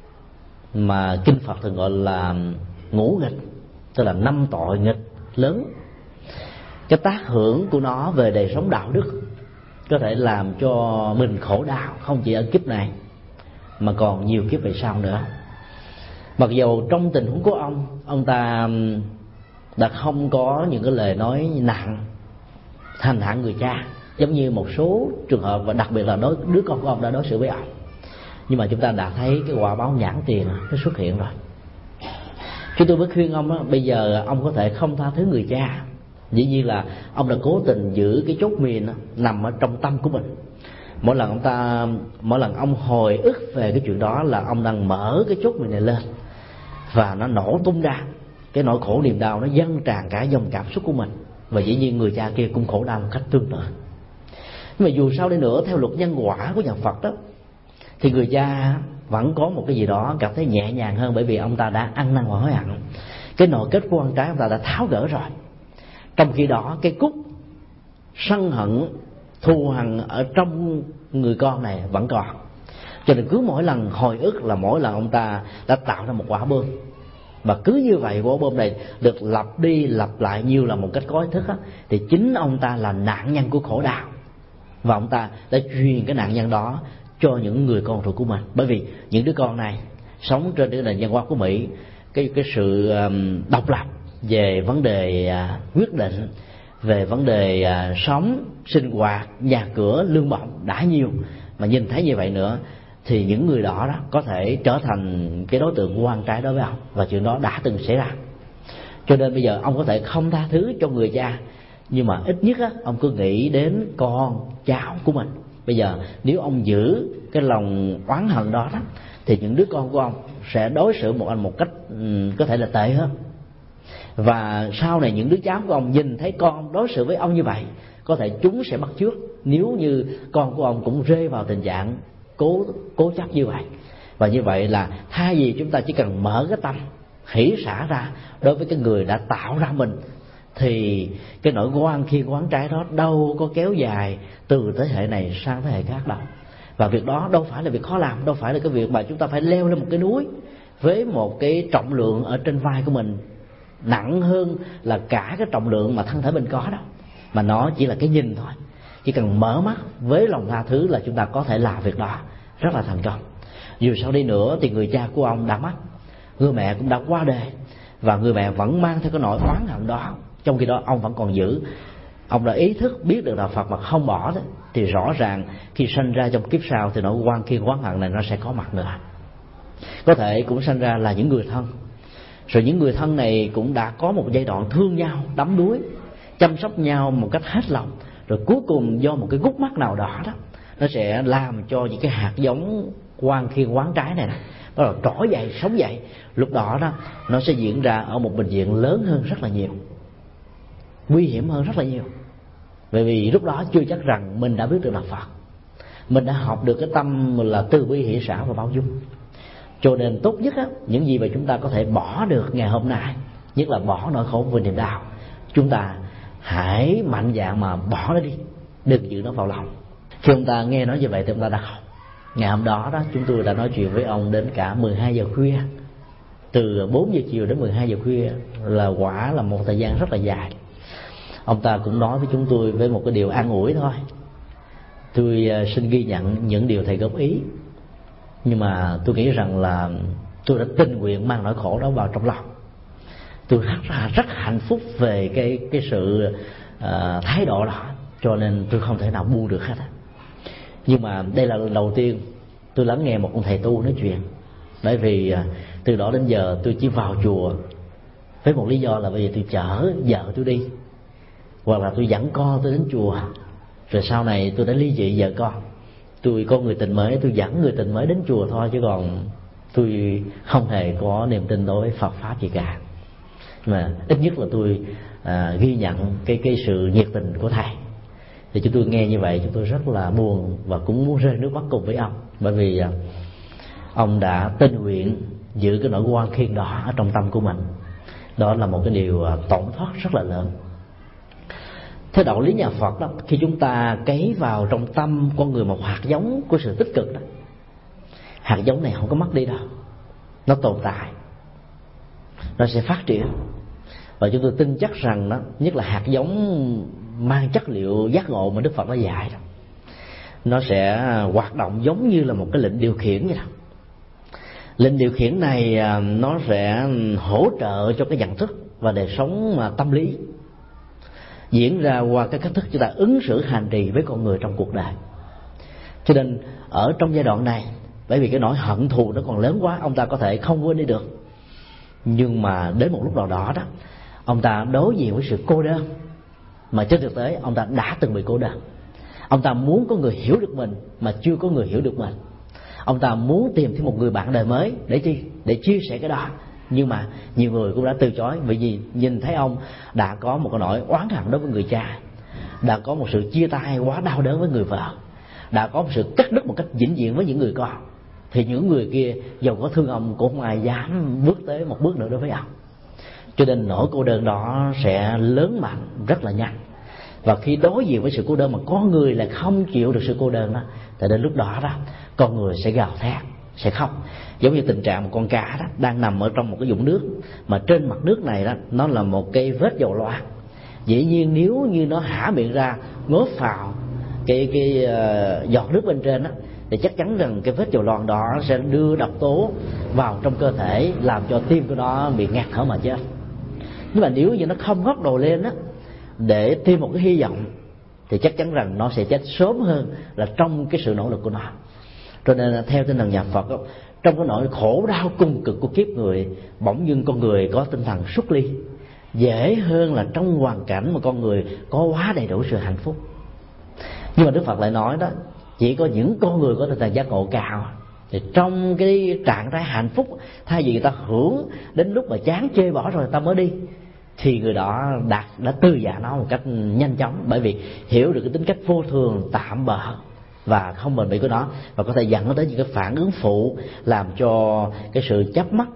mà kinh Phật thường gọi là ngũ nghịch, tức là năm tội nghịch lớn. Cái tác hưởng của nó về đời sống đạo đức có thể làm cho mình khổ đau không chỉ ở kiếp này mà còn nhiều kiếp về sau nữa. Mặc dù trong tình huống của ông, ông ta đã không có những cái lời nói nặng hành hạ người cha giống như một số trường hợp, và đặc biệt là đối đứa con của ông đã đối xử với ông, nhưng mà chúng ta đã thấy cái quả báo nhãn tiền nó xuất hiện rồi. Chúng tôi mới khuyên ông đó, bây giờ ông có thể không tha thứ người cha, dĩ nhiên là ông đã cố tình giữ cái chốt miền nằm ở trong tâm của mình. Mỗi lần ông ta mỗi lần ông hồi ức về cái chuyện đó là ông đang mở cái chốt miền này lên, và nó nổ tung ra, cái nỗi khổ niềm đau nó dâng tràn cả dòng cảm xúc của mình, và dĩ nhiên người cha kia cũng khổ đau một cách tương tự. Nhưng mà dù sao đi nữa, theo luật nhân quả của nhà Phật đó, thì người cha vẫn có một cái gì đó cảm thấy nhẹ nhàng hơn, bởi vì ông ta đã ăn năn và hối hận. Cái nội kết của con trái ông ta đã tháo gỡ rồi. Trong khi đó cái cúc sân hận thù hằn ở trong người con này vẫn còn. Cho nên cứ mỗi lần hồi ức là mỗi lần ông ta đã tạo ra một quả bom, và cứ như vậy quả bom này được lặp đi lặp lại nhiều là một cách có ý thức á, thì chính ông ta là nạn nhân của khổ đau, và ông ta đã truyền cái nạn nhân đó cho những người con ruột của mình. Bởi vì những đứa con này sống trên cái nền văn hóa của Mỹ, cái cái sự um, độc lập về vấn đề uh, quyết định, về vấn đề uh, sống, sinh hoạt, nhà cửa, lương bổng đã nhiều, mà nhìn thấy như vậy nữa thì những người đó, đó có thể trở thành cái đối tượng oan trái đối với ông, và chuyện đó đã từng xảy ra. Cho nên bây giờ ông có thể không tha thứ cho người cha, nhưng mà ít nhất á, ông cứ nghĩ đến con cháu của mình. Bây giờ nếu ông giữ cái lòng oán hận đó, đó thì những đứa con của ông sẽ đối xử một anh một cách um, có thể là tệ hơn. Và sau này những đứa cháu của ông nhìn thấy con đối xử với ông như vậy, có thể chúng sẽ bắt chước, nếu như con của ông cũng rơi vào tình trạng cố cố chấp như vậy. Và như vậy là thay vì chúng ta chỉ cần mở cái tâm hỷ xả ra đối với cái người đã tạo ra mình, thì cái nỗi oan khiên oán trái đó đâu có kéo dài từ thế hệ này sang thế hệ khác đâu. Và việc đó đâu phải là việc khó làm, đâu phải là cái việc mà chúng ta phải leo lên một cái núi với một cái trọng lượng ở trên vai của mình nặng hơn là cả cái trọng lượng mà thân thể mình có đâu, mà nó chỉ là cái nhìn thôi. Chỉ cần mở mắt với lòng tha thứ là chúng ta có thể làm việc đó rất là thành công. Dù sao đi nữa thì người cha của ông đã mất, người mẹ cũng đã qua đời, và người mẹ vẫn mang theo cái nỗi oán hận đó. Trong khi đó ông vẫn còn giữ. Ông đã ý thức biết được là Phật mà không bỏ đó, thì rõ ràng khi sanh ra trong kiếp sau thì nỗi oan khiên oán hận này nó sẽ có mặt nữa. Có thể cũng sanh ra là những người thân, rồi những người thân này cũng đã có một giai đoạn thương nhau, đắm đuối, chăm sóc nhau một cách hết lòng, rồi cuối cùng do một cái gút mắt nào đó đó, nó sẽ làm cho những cái hạt giống oan khiên oán trái này nó là trỗi dậy, sống dậy. Lúc đó đó nó sẽ diễn ra ở một bệnh viện lớn hơn rất là nhiều, nguy hiểm hơn rất là nhiều. Bởi vì lúc đó chưa chắc rằng mình đã biết được đạo Phật, mình đã học được cái tâm là từ bi hỷ xả và bao dung. Cho nên tốt nhất á, những gì mà chúng ta có thể bỏ được ngày hôm nay, nhất là bỏ nỗi khổ về niềm đau, chúng ta hãy mạnh dạn mà bỏ nó đi, đừng giữ nó vào lòng. Khi ông ta nghe nói như vậy thì ông ta đã học. Ngày hôm đó đó chúng tôi đã nói chuyện với ông đến cả mười hai giờ khuya, từ bốn giờ chiều đến mười hai giờ khuya, là quả là một thời gian rất là dài. Ông ta cũng nói với chúng tôi với một cái điều an ủi thôi: tôi xin ghi nhận những điều thầy góp ý, nhưng mà tôi nghĩ rằng là tôi đã tình nguyện mang nỗi khổ đó vào trong lòng. Tôi rất rất hạnh phúc về cái cái sự uh, thái độ đó, cho nên tôi không thể nào buông được hết. Nhưng mà đây là lần đầu tiên tôi lắng nghe một ông thầy tu nói chuyện, bởi vì uh, từ đó đến giờ tôi chỉ vào chùa với một lý do là bởi vì tôi chở vợ tôi đi, hoặc là tôi dẫn con tôi đến chùa. Rồi sau này tôi đã ly dị vợ con, tôi có người tình mới, tôi dẫn người tình mới đến chùa thôi, chứ còn tôi không hề có niềm tin đối với Phật pháp gì cả. Mà ít nhất là tôi à, ghi nhận cái cái sự nhiệt tình của thầy. Thì chúng tôi nghe như vậy chúng tôi rất là buồn và cũng muốn rơi nước mắt cùng với ông, bởi vì à, ông đã tình nguyện giữ cái nỗi oan khiên đó ở trong tâm của mình. Đó là một cái điều à, tổn thất rất là lớn. Theo đạo lý nhà Phật đó, khi chúng ta cấy vào trong tâm con người một hạt giống của sự tích cực đó, hạt giống này không có mất đi đâu, nó tồn tại, nó sẽ phát triển. Và chúng tôi tin chắc rằng đó, nhất là hạt giống mang chất liệu giác ngộ mà Đức Phật đã dạy đó, nó sẽ hoạt động giống như là một cái lệnh điều khiển vậy đó. Lệnh điều khiển này nó sẽ hỗ trợ cho cái nhận thức và đời sống tâm lý, diễn ra qua cái cách thức chúng ta ứng xử hành trì với con người trong cuộc đời. Cho nên ở trong giai đoạn này, bởi vì cái nỗi hận thù nó còn lớn quá, ông ta có thể không quên đi được. Nhưng mà đến một lúc nào đó đó, ông ta đối diện với sự cô đơn, mà trên thực tế ông ta đã từng bị cô đơn. Ông ta muốn có người hiểu được mình mà chưa có người hiểu được mình. Ông ta muốn tìm thêm một người bạn đời mới để chi? Để chia sẻ cái đó. Nhưng mà nhiều người cũng đã từ chối, bởi vì nhìn thấy ông đã có một cái nỗi oán hận đối với người cha, đã có một sự chia tay quá đau đớn với người vợ, đã có một sự cắt đứt một cách vĩnh viễn với những người con, thì những người kia dầu có thương ông cũng không ai dám bước tới một bước nữa đối với ông. Cho nên nỗi cô đơn đó sẽ lớn mạnh rất là nhanh. Và khi đối diện với sự cô đơn mà có người lại không chịu được sự cô đơn đó, thì đến lúc đó đó con người sẽ gào thét, sẽ khóc. Giống như tình trạng một con cá đó đang nằm ở trong một cái vũng nước, mà trên mặt nước này đó nó là một cái vết dầu loang. Dĩ nhiên nếu như nó há miệng ra ngớp vào cái cái uh, giọt nước bên trên đó, thì chắc chắn rằng cái vết dầu loang đó sẽ đưa độc tố vào trong cơ thể, làm cho tim của nó bị ngạt thở mà chết. Nhưng mà nếu như nó không ngóc đầu lên đó để tìm một cái hy vọng, thì chắc chắn rằng nó sẽ chết sớm hơn là trong cái sự nỗ lực của nó. Cho nên theo tinh thần nhà Phật đó, trong cái nỗi khổ đau cùng cực của kiếp người, bỗng dưng con người có tinh thần xuất ly, dễ hơn là trong hoàn cảnh mà con người có quá đầy đủ sự hạnh phúc. Nhưng mà Đức Phật lại nói đó, chỉ có những con người có tinh thần giác ngộ cao, thì trong cái trạng thái hạnh phúc, thay vì người ta hưởng đến lúc mà chán chê bỏ rồi ta mới đi, thì người đó đã, đã từ giả nó một cách nhanh chóng, bởi vì hiểu được cái tính cách vô thường, tạm bợ và không bền bỉ của nó, và có thể dẫn tới những cái phản ứng phụ làm cho cái sự chấp mắc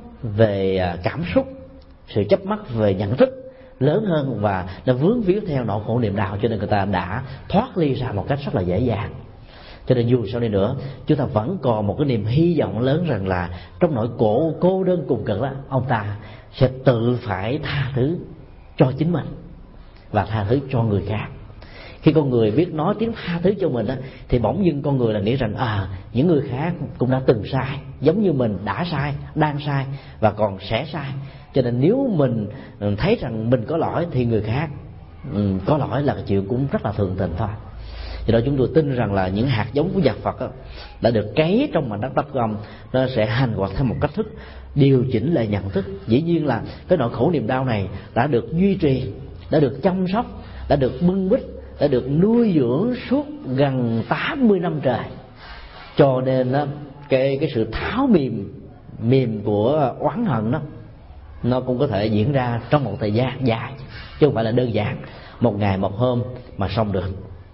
về cảm xúc, sự chấp mắc về nhận thức lớn hơn, và nó vướng víu theo nỗi khổ niềm đau. Cho nên người ta đã thoát ly ra một cách rất là dễ dàng. Cho nên dù sao đi nữa, chúng ta vẫn còn một cái niềm hy vọng lớn rằng là trong nỗi cổ cô đơn cùng cực đó, ông ta sẽ tự phải tha thứ cho chính mình và tha thứ cho người khác. Khi con người biết nói tiếng tha thứ cho mình đó, thì bỗng dưng con người là nghĩ rằng à, những người khác cũng đã từng sai, giống như mình đã sai, đang sai và còn sẽ sai. Cho nên nếu mình thấy rằng mình có lỗi thì người khác có lỗi là chuyện cũng rất là thường tình thôi. Vì đó chúng tôi tin rằng là những hạt giống của Nhật Phật đó, đã được cấy trong mảnh đất Đất Công, nó sẽ hành hoạt theo một cách thức điều chỉnh lại nhận thức. Dĩ nhiên là cái nỗi khổ niềm đau này đã được duy trì, đã được chăm sóc, đã được bưng bít, đã được nuôi dưỡng suốt gần tám mươi năm trời. Cho nên đó, cái cái sự tháo mềm mềm của oán hận đó, nó cũng có thể diễn ra trong một thời gian dài, chứ không phải là đơn giản. một ngày một hôm mà xong được.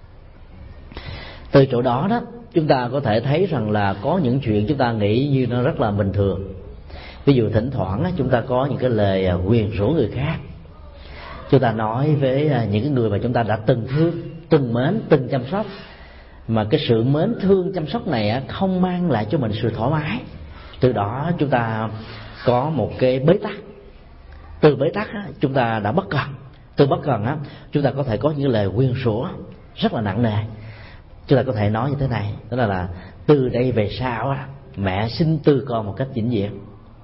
Từ chỗ đó đó chúng ta có thể thấy rằng là có những chuyện chúng ta nghĩ như nó rất là bình thường. Ví dụ thỉnh thoảng chúng ta có những cái lời nguyền rủa người khác, chúng ta nói với những cái người mà chúng ta đã từng thương, từng mến, từng chăm sóc, mà cái sự mến thương chăm sóc này không mang lại cho mình sự thoải mái. Từ đó chúng ta có một cái bế tắc. Từ bế tắc chúng ta đã bất cần. Từ bất cần chúng ta có thể có những lời nguyền rủa rất là nặng nề. Chúng ta có thể nói như thế này, đó là, là từ đây về sau mẹ sinh tư con một cách vĩnh viễn.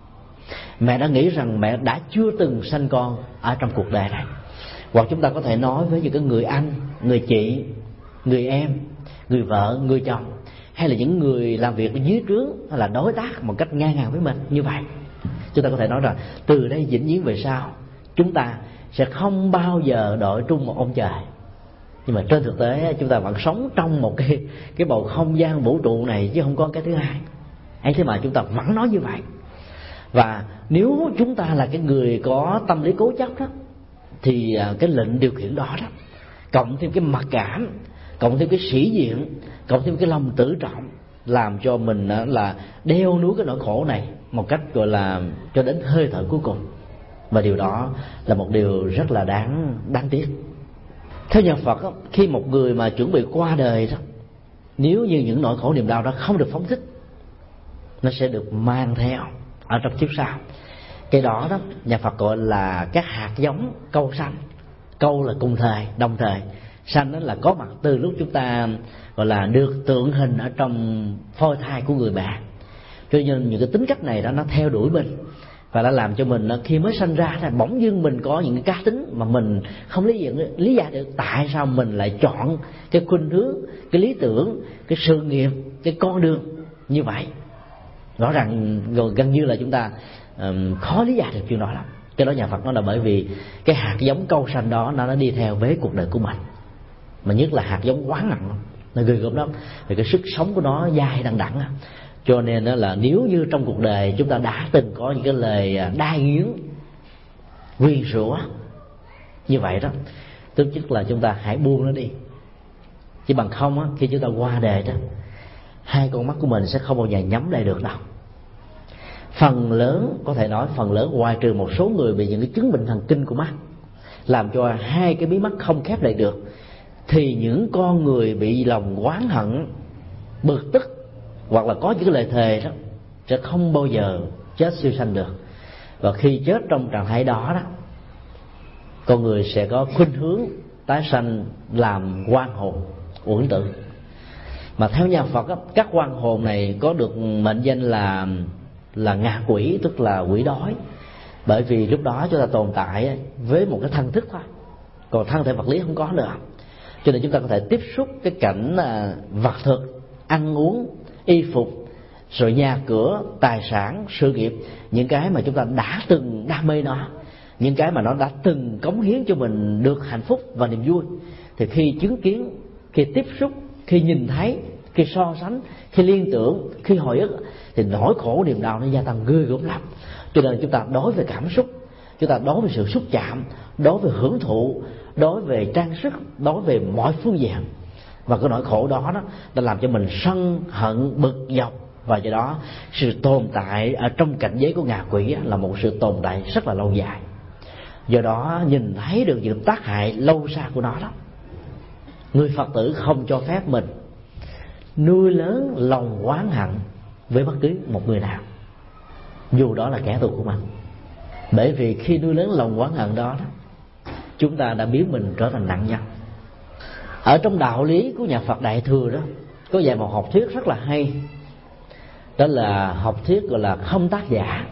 Mẹ đã nghĩ rằng mẹ đã chưa từng sanh con ở trong cuộc đời này. Hoặc chúng ta có thể nói với những cái người anh, người chị, người em, người vợ, người chồng, hay là những người làm việc ở dưới trướng, hay là đối tác một cách ngang hàng với mình như vậy. Chúng ta có thể nói rằng từ đây vĩnh viễn về sau chúng ta sẽ không bao giờ đội chung một ông trời. Nhưng mà trên thực tế chúng ta vẫn sống trong một cái cái bầu không gian vũ trụ này, chứ không có cái thứ hai. ấy thế mà chúng ta vẫn nói như vậy. Và nếu chúng ta là cái người có tâm lý cố chấp đó, thì cái lệnh điều khiển đó đó, cộng thêm cái mặc cảm, cộng thêm cái sĩ diện, cộng thêm cái lòng tự trọng, làm cho mình là đeo núi cái nỗi khổ này một cách gọi là cho đến hơi thở cuối cùng. Và điều đó là một điều rất là đáng đáng tiếc. Theo nhà Phật, khi một người mà chuẩn bị qua đời đó, nếu như những nỗi khổ niềm đau đó không được phóng thích, nó sẽ được mang theo ở trong kiếp sau. Cái đó đó nhà Phật gọi là các hạt giống câu sanh. Câu là cùng thời, đồng thời. Sanh đó là có mặt từ lúc chúng ta gọi là được tượng hình ở trong phôi thai của người mẹ. Cho nên những cái tính cách này đó nó theo đuổi mình, và đã làm cho mình khi mới sanh ra là bỗng dưng mình có những cái cá tính mà mình không lý giải, lý giải được tại sao mình lại chọn cái khuynh hướng, cái lý tưởng, cái sự nghiệp, cái con đường như vậy. Rõ ràng gần như là chúng ta um, khó lý giải được chuyện đó lắm. Cái đó nhà Phật nói là bởi vì cái hạt giống câu sanh đó nó, nó đi theo với cuộc đời của mình, mà nhất là hạt giống quán nặng, nó ghê gớm lắm. Vì cái sức sống của nó dai đằng đẵng. Cho nên đó là nếu như trong cuộc đời chúng ta đã từng có những cái lời đai nghiến, nguyền rủa như vậy đó, tức chất là chúng ta hãy buông nó đi. Chứ bằng không á, khi chúng ta qua đời đó, hai con mắt của mình sẽ không bao giờ nhắm lại được đâu. Phần lớn, có thể nói phần lớn, ngoại trừ một số người bị những cái chứng bệnh thần kinh của mắt làm cho hai cái mí mắt không khép lại được, thì những con người bị lòng oán hận, bực tức hoặc là có những cái lời thề đó sẽ không bao giờ chết siêu sanh được. Và khi chết trong trạng thái đó đó, con người sẽ có khuynh hướng tái sanh làm oan hồn uổng tử. Mà theo nhà Phật đó, các oan hồn này có được mệnh danh là là ngạ quỷ, tức là quỷ đói. Bởi vì lúc đó chúng ta tồn tại với một cái thân thức thôi, còn thân thể vật lý không có nữa. Cho nên chúng ta có thể tiếp xúc cái cảnh vật thực, ăn uống, y phục, rồi nhà cửa, tài sản, sự nghiệp, những cái mà chúng ta đã từng đam mê nó, những cái mà nó đã từng cống hiến cho mình được hạnh phúc và niềm vui. Thì khi chứng kiến, khi tiếp xúc, khi nhìn thấy, khi so sánh, khi liên tưởng, khi hồi ức, thì nỗi khổ niềm đau nó gia tăng ghê gớm lắm. Cho nên chúng ta đối với cảm xúc, chúng ta đối với sự xúc chạm, đối với hưởng thụ, đối về trang sức, đối về mọi phương diện, và cái nỗi khổ đó đó đã làm cho mình sân hận bực dọc. Và do đó sự tồn tại ở trong cảnh giới của ngạ quỷ là một sự tồn tại rất là lâu dài. Do đó nhìn thấy được những tác hại lâu xa của nó đó, người Phật tử không cho phép mình nuôi lớn lòng oán hận với bất cứ một người nào, dù đó là kẻ thù của mình. Bởi vì khi nuôi lớn lòng oán hận đó, đó chúng ta đã biến mình trở thành nạn nhân. Ở trong đạo lý của nhà Phật Đại Thừa đó có dạy một học thuyết rất là hay, đó là học thuyết gọi là không tác giả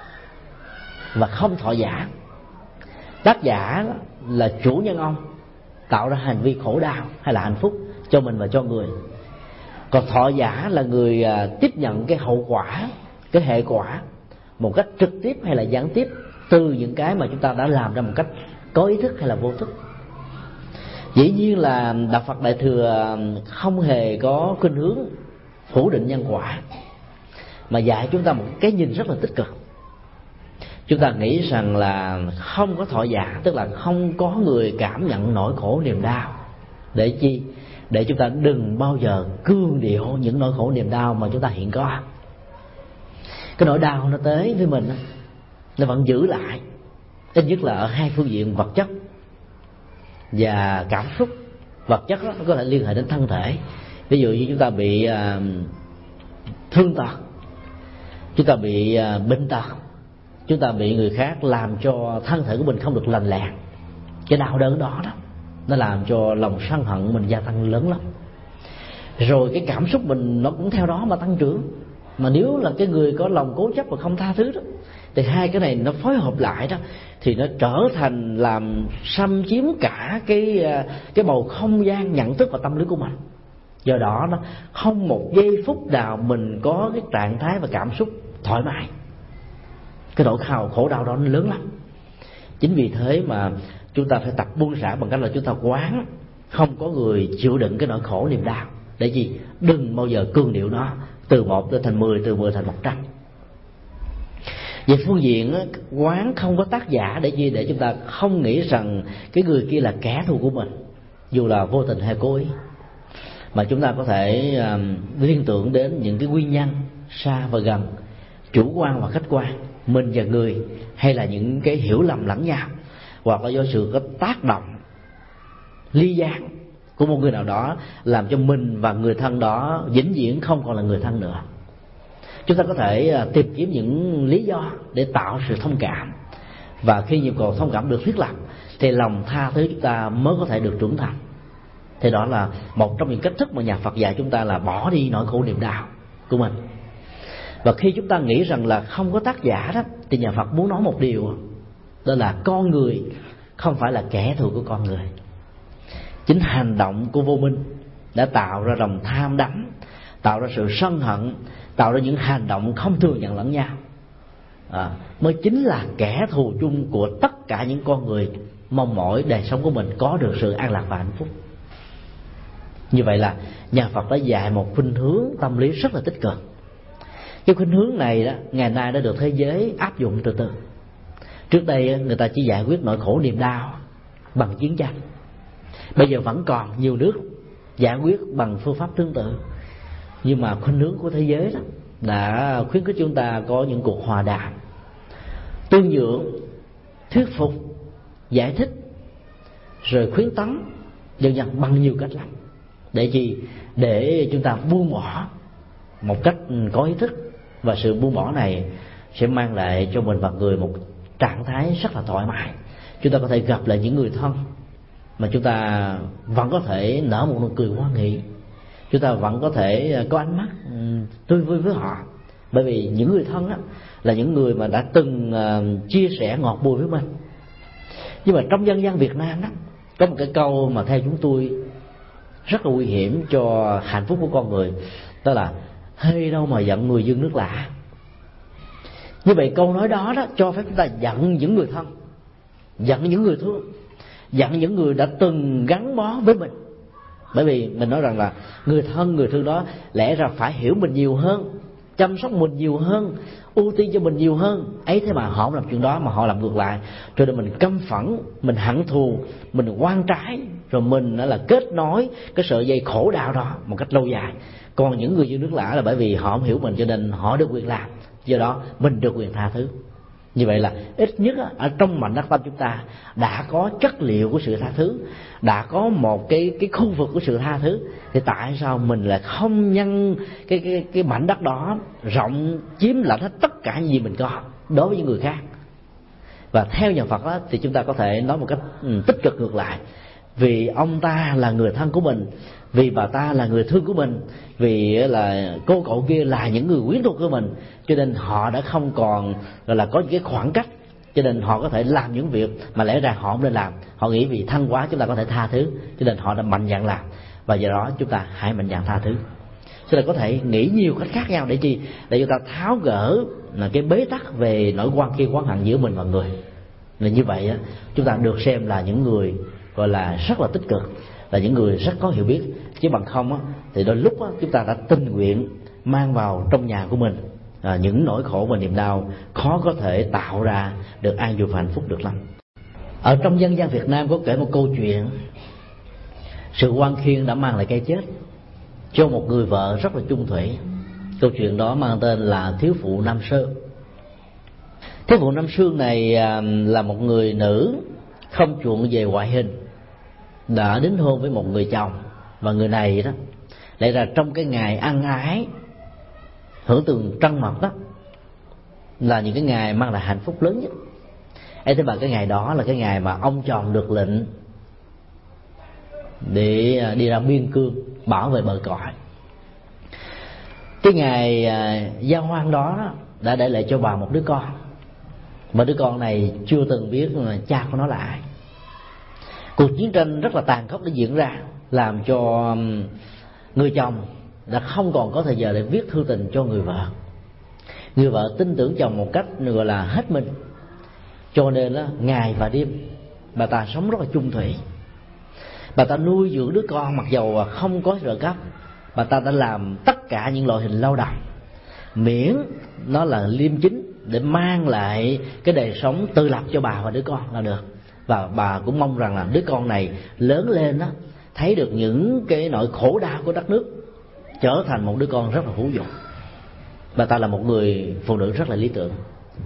và không thọ giả. Tác giả là chủ nhân ông tạo ra hành vi khổ đau hay là hạnh phúc cho mình và cho người, còn thọ giả là người tiếp nhận cái hậu quả, cái hệ quả một cách trực tiếp hay là gián tiếp từ những cái mà chúng ta đã làm ra một cách có ý thức hay là vô thức. Dĩ nhiên là Đạo Phật Đại Thừa không hề có khuynh hướng phủ định nhân quả, mà dạy chúng ta một cái nhìn rất là tích cực. Chúng ta nghĩ rằng là không có thọ giả, tức là không có người cảm nhận nỗi khổ niềm đau. Để chi? Để chúng ta đừng bao giờ cương điệu những nỗi khổ niềm đau mà chúng ta hiện có. Cái nỗi đau nó tới với mình, nó vẫn giữ lại, ít nhất là ở hai phương diện vật chất và cảm xúc. Vật chất đó, nó có thể liên hệ đến thân thể. Ví dụ như chúng ta bị uh, thương tật, chúng ta bị uh, bệnh tật, chúng ta bị người khác làm cho thân thể của mình không được lành lặn. Cái đau đớn đó đó nó làm cho lòng sân hận mình gia tăng lớn lắm. Rồi cái cảm xúc mình nó cũng theo đó mà tăng trưởng. Mà nếu là cái người có lòng cố chấp và không tha thứ đó, thì hai cái này nó phối hợp lại đó, thì nó trở thành làm xâm chiếm cả cái cái bầu không gian nhận thức và tâm lý của mình. Do đó nó không một giây phút nào mình có cái trạng thái và cảm xúc thoải mái. Cái nỗi khổ khổ đau đó nó lớn lắm. Chính vì thế mà chúng ta phải tập buông xả bằng cách là chúng ta quán không có người chịu đựng cái nỗi khổ niềm đau. Để gì? Đừng bao giờ cương điệu nó từ một tới thành mười, từ mười thành một trăm. Về phương diện quán không có tác giả. Để gì? Để chúng ta không nghĩ rằng cái người kia là kẻ thù của mình, dù là vô tình hay cố ý, mà chúng ta có thể uh, liên tưởng đến những cái nguyên nhân xa và gần, chủ quan và khách quan, mình và người, hay là những cái hiểu lầm lẫn nhau, hoặc là do sự có tác động ly gián của một người nào đó làm cho mình và người thân đó vĩnh viễn không còn là người thân nữa. Chúng ta có thể tìm kiếm những lý do để tạo sự thông cảm, và khi nhu cầu thông cảm được thiết lập thì lòng tha thứ chúng ta mới có thể được trưởng thành. Thì đó là một trong những cách thức mà nhà Phật dạy chúng ta là bỏ đi nỗi khổ niềm đau của mình. Và khi chúng ta nghĩ rằng là không có tác giả đó, thì nhà Phật muốn nói một điều, đó là con người không phải là kẻ thù của con người. Chính hành động của vô minh đã tạo ra lòng tham đắm, tạo ra sự sân hận, tạo ra những hành động không thừa nhận lẫn nhau, à, mới chính là kẻ thù chung của tất cả những con người mong mỏi đời sống của mình có được sự an lạc và hạnh phúc. Như vậy là nhà Phật đã dạy một khuynh hướng tâm lý rất là tích cực. Cái khuynh hướng này đó, ngày nay đã được thế giới áp dụng từ từ. Trước đây người ta chỉ giải quyết nỗi khổ niềm đau bằng chiến tranh. Bây giờ vẫn còn nhiều nước giải quyết bằng phương pháp tương tự. Nhưng mà khuynh hướng của thế giới đó đã khuyến khích chúng ta có những cuộc hòa đàm, tương nhượng, thuyết phục, giải thích, rồi khuyến tấn dần dần bằng nhiều cách lắm. Để gì? Để chúng ta buông bỏ một cách có ý thức. Và sự buông bỏ này sẽ mang lại cho mình và người một trạng thái rất là thoải mái. Chúng ta có thể gặp lại những người thân mà chúng ta vẫn có thể nở một nụ cười hoan hỉ, chúng ta vẫn có thể có ánh mắt tươi vui với họ. Bởi vì những người thân đó là những người mà đã từng chia sẻ ngọt bùi với mình. Nhưng mà trong dân gian Việt Nam đó có một cái câu mà theo chúng tôi rất là nguy hiểm cho hạnh phúc của con người, đó là hơi đâu mà giận người dân nước lạ. Như vậy câu nói đó đó cho phép chúng ta giận những người thân, giận những người thương, giận những người đã từng gắn bó với mình. Bởi vì mình nói rằng là người thân người thương đó lẽ ra phải hiểu mình nhiều hơn, chăm sóc mình nhiều hơn, ưu tiên cho mình nhiều hơn. Ấy thế mà họ không làm chuyện đó, mà họ làm ngược lại. Cho nên mình căm phẫn, mình hận thù, mình oan trái, rồi mình là kết nối cái sợi dây khổ đau đó một cách lâu dài. Còn những người dân nước lã là bởi vì họ không hiểu mình cho nên họ được quyền làm, do đó mình được quyền tha thứ. Như vậy là ít nhất ở trong mảnh đất tâm chúng ta đã có chất liệu của sự tha thứ, đã có một cái cái khu vực của sự tha thứ. Thì tại sao mình lại không nhân cái cái cái mảnh đất đó rộng chiếm lãnh hết tất cả những gì mình có đối với những người khác? Và theo nhà Phật đó, thì chúng ta có thể nói một cách ừ, tích cực ngược lại. Vì ông ta là người thân của mình, vì bà ta là người thương của mình, vì là cô cậu kia là những người quyến thuộc của mình, cho nên họ đã không còn gọi là có những cái khoảng cách, cho nên họ có thể làm những việc mà lẽ ra họ không nên làm. Họ nghĩ vì thân quá chúng ta có thể tha thứ, cho nên họ đã mạnh dạn làm. Và do đó chúng ta hãy mạnh dạn tha thứ. Cho nên có thể nghĩ nhiều cách khác nhau để chi? Để chúng ta tháo gỡ là cái bế tắc về nỗi quan khi quán hận giữa mình và người. Là như vậy á, chúng ta được xem là những người gọi là rất là tích cực, là những người rất có hiểu biết. Chứ bằng không á, thì đôi lúc á, chúng ta đã tình nguyện mang vào trong nhà của mình à, những nỗi khổ và niềm đau khó có thể tạo ra được an vui và hạnh phúc được lắm. Ở trong dân gian Việt Nam có kể một câu chuyện sự oan khiên đã mang lại cái chết cho một người vợ rất là chung thủy. Câu chuyện đó mang tên là Thiếu phụ Nam Sơn. Thiếu phụ Nam Sơn này à, là một người nữ không chuộng về ngoại hình, đã đính hôn với một người chồng, và người này đó lại là trong cái ngày ăn ái hưởng từng trăng mật đó là những cái ngày mang lại hạnh phúc lớn nhất. Ấy thế mà cái ngày đó là cái ngày mà ông chồng được lệnh để đi ra biên cương bảo vệ bờ cõi. Cái ngày giao hoan đó, đó đã để lại cho bà một đứa con, mà đứa con này chưa từng biết là cha của nó là ai. Cuộc chiến tranh rất là tàn khốc đã diễn ra, làm cho người chồng đã không còn có thời giờ để viết thư tình cho người vợ. Người vợ tin tưởng chồng một cách gọi là hết mình, cho nên đó, ngày và đêm bà ta sống rất là chung thủy. Bà ta nuôi dưỡng đứa con, mặc dầu không có trợ cấp, bà ta đã làm tất cả những loại hình lao động, miễn nó là liêm chính, để mang lại cái đời sống tự lập cho bà và đứa con là được. Và bà cũng mong rằng là đứa con này lớn lên đó, thấy được những cái nỗi khổ đau của đất nước, trở thành một đứa con rất là hữu dụng. Bà ta là một người phụ nữ rất là lý tưởng.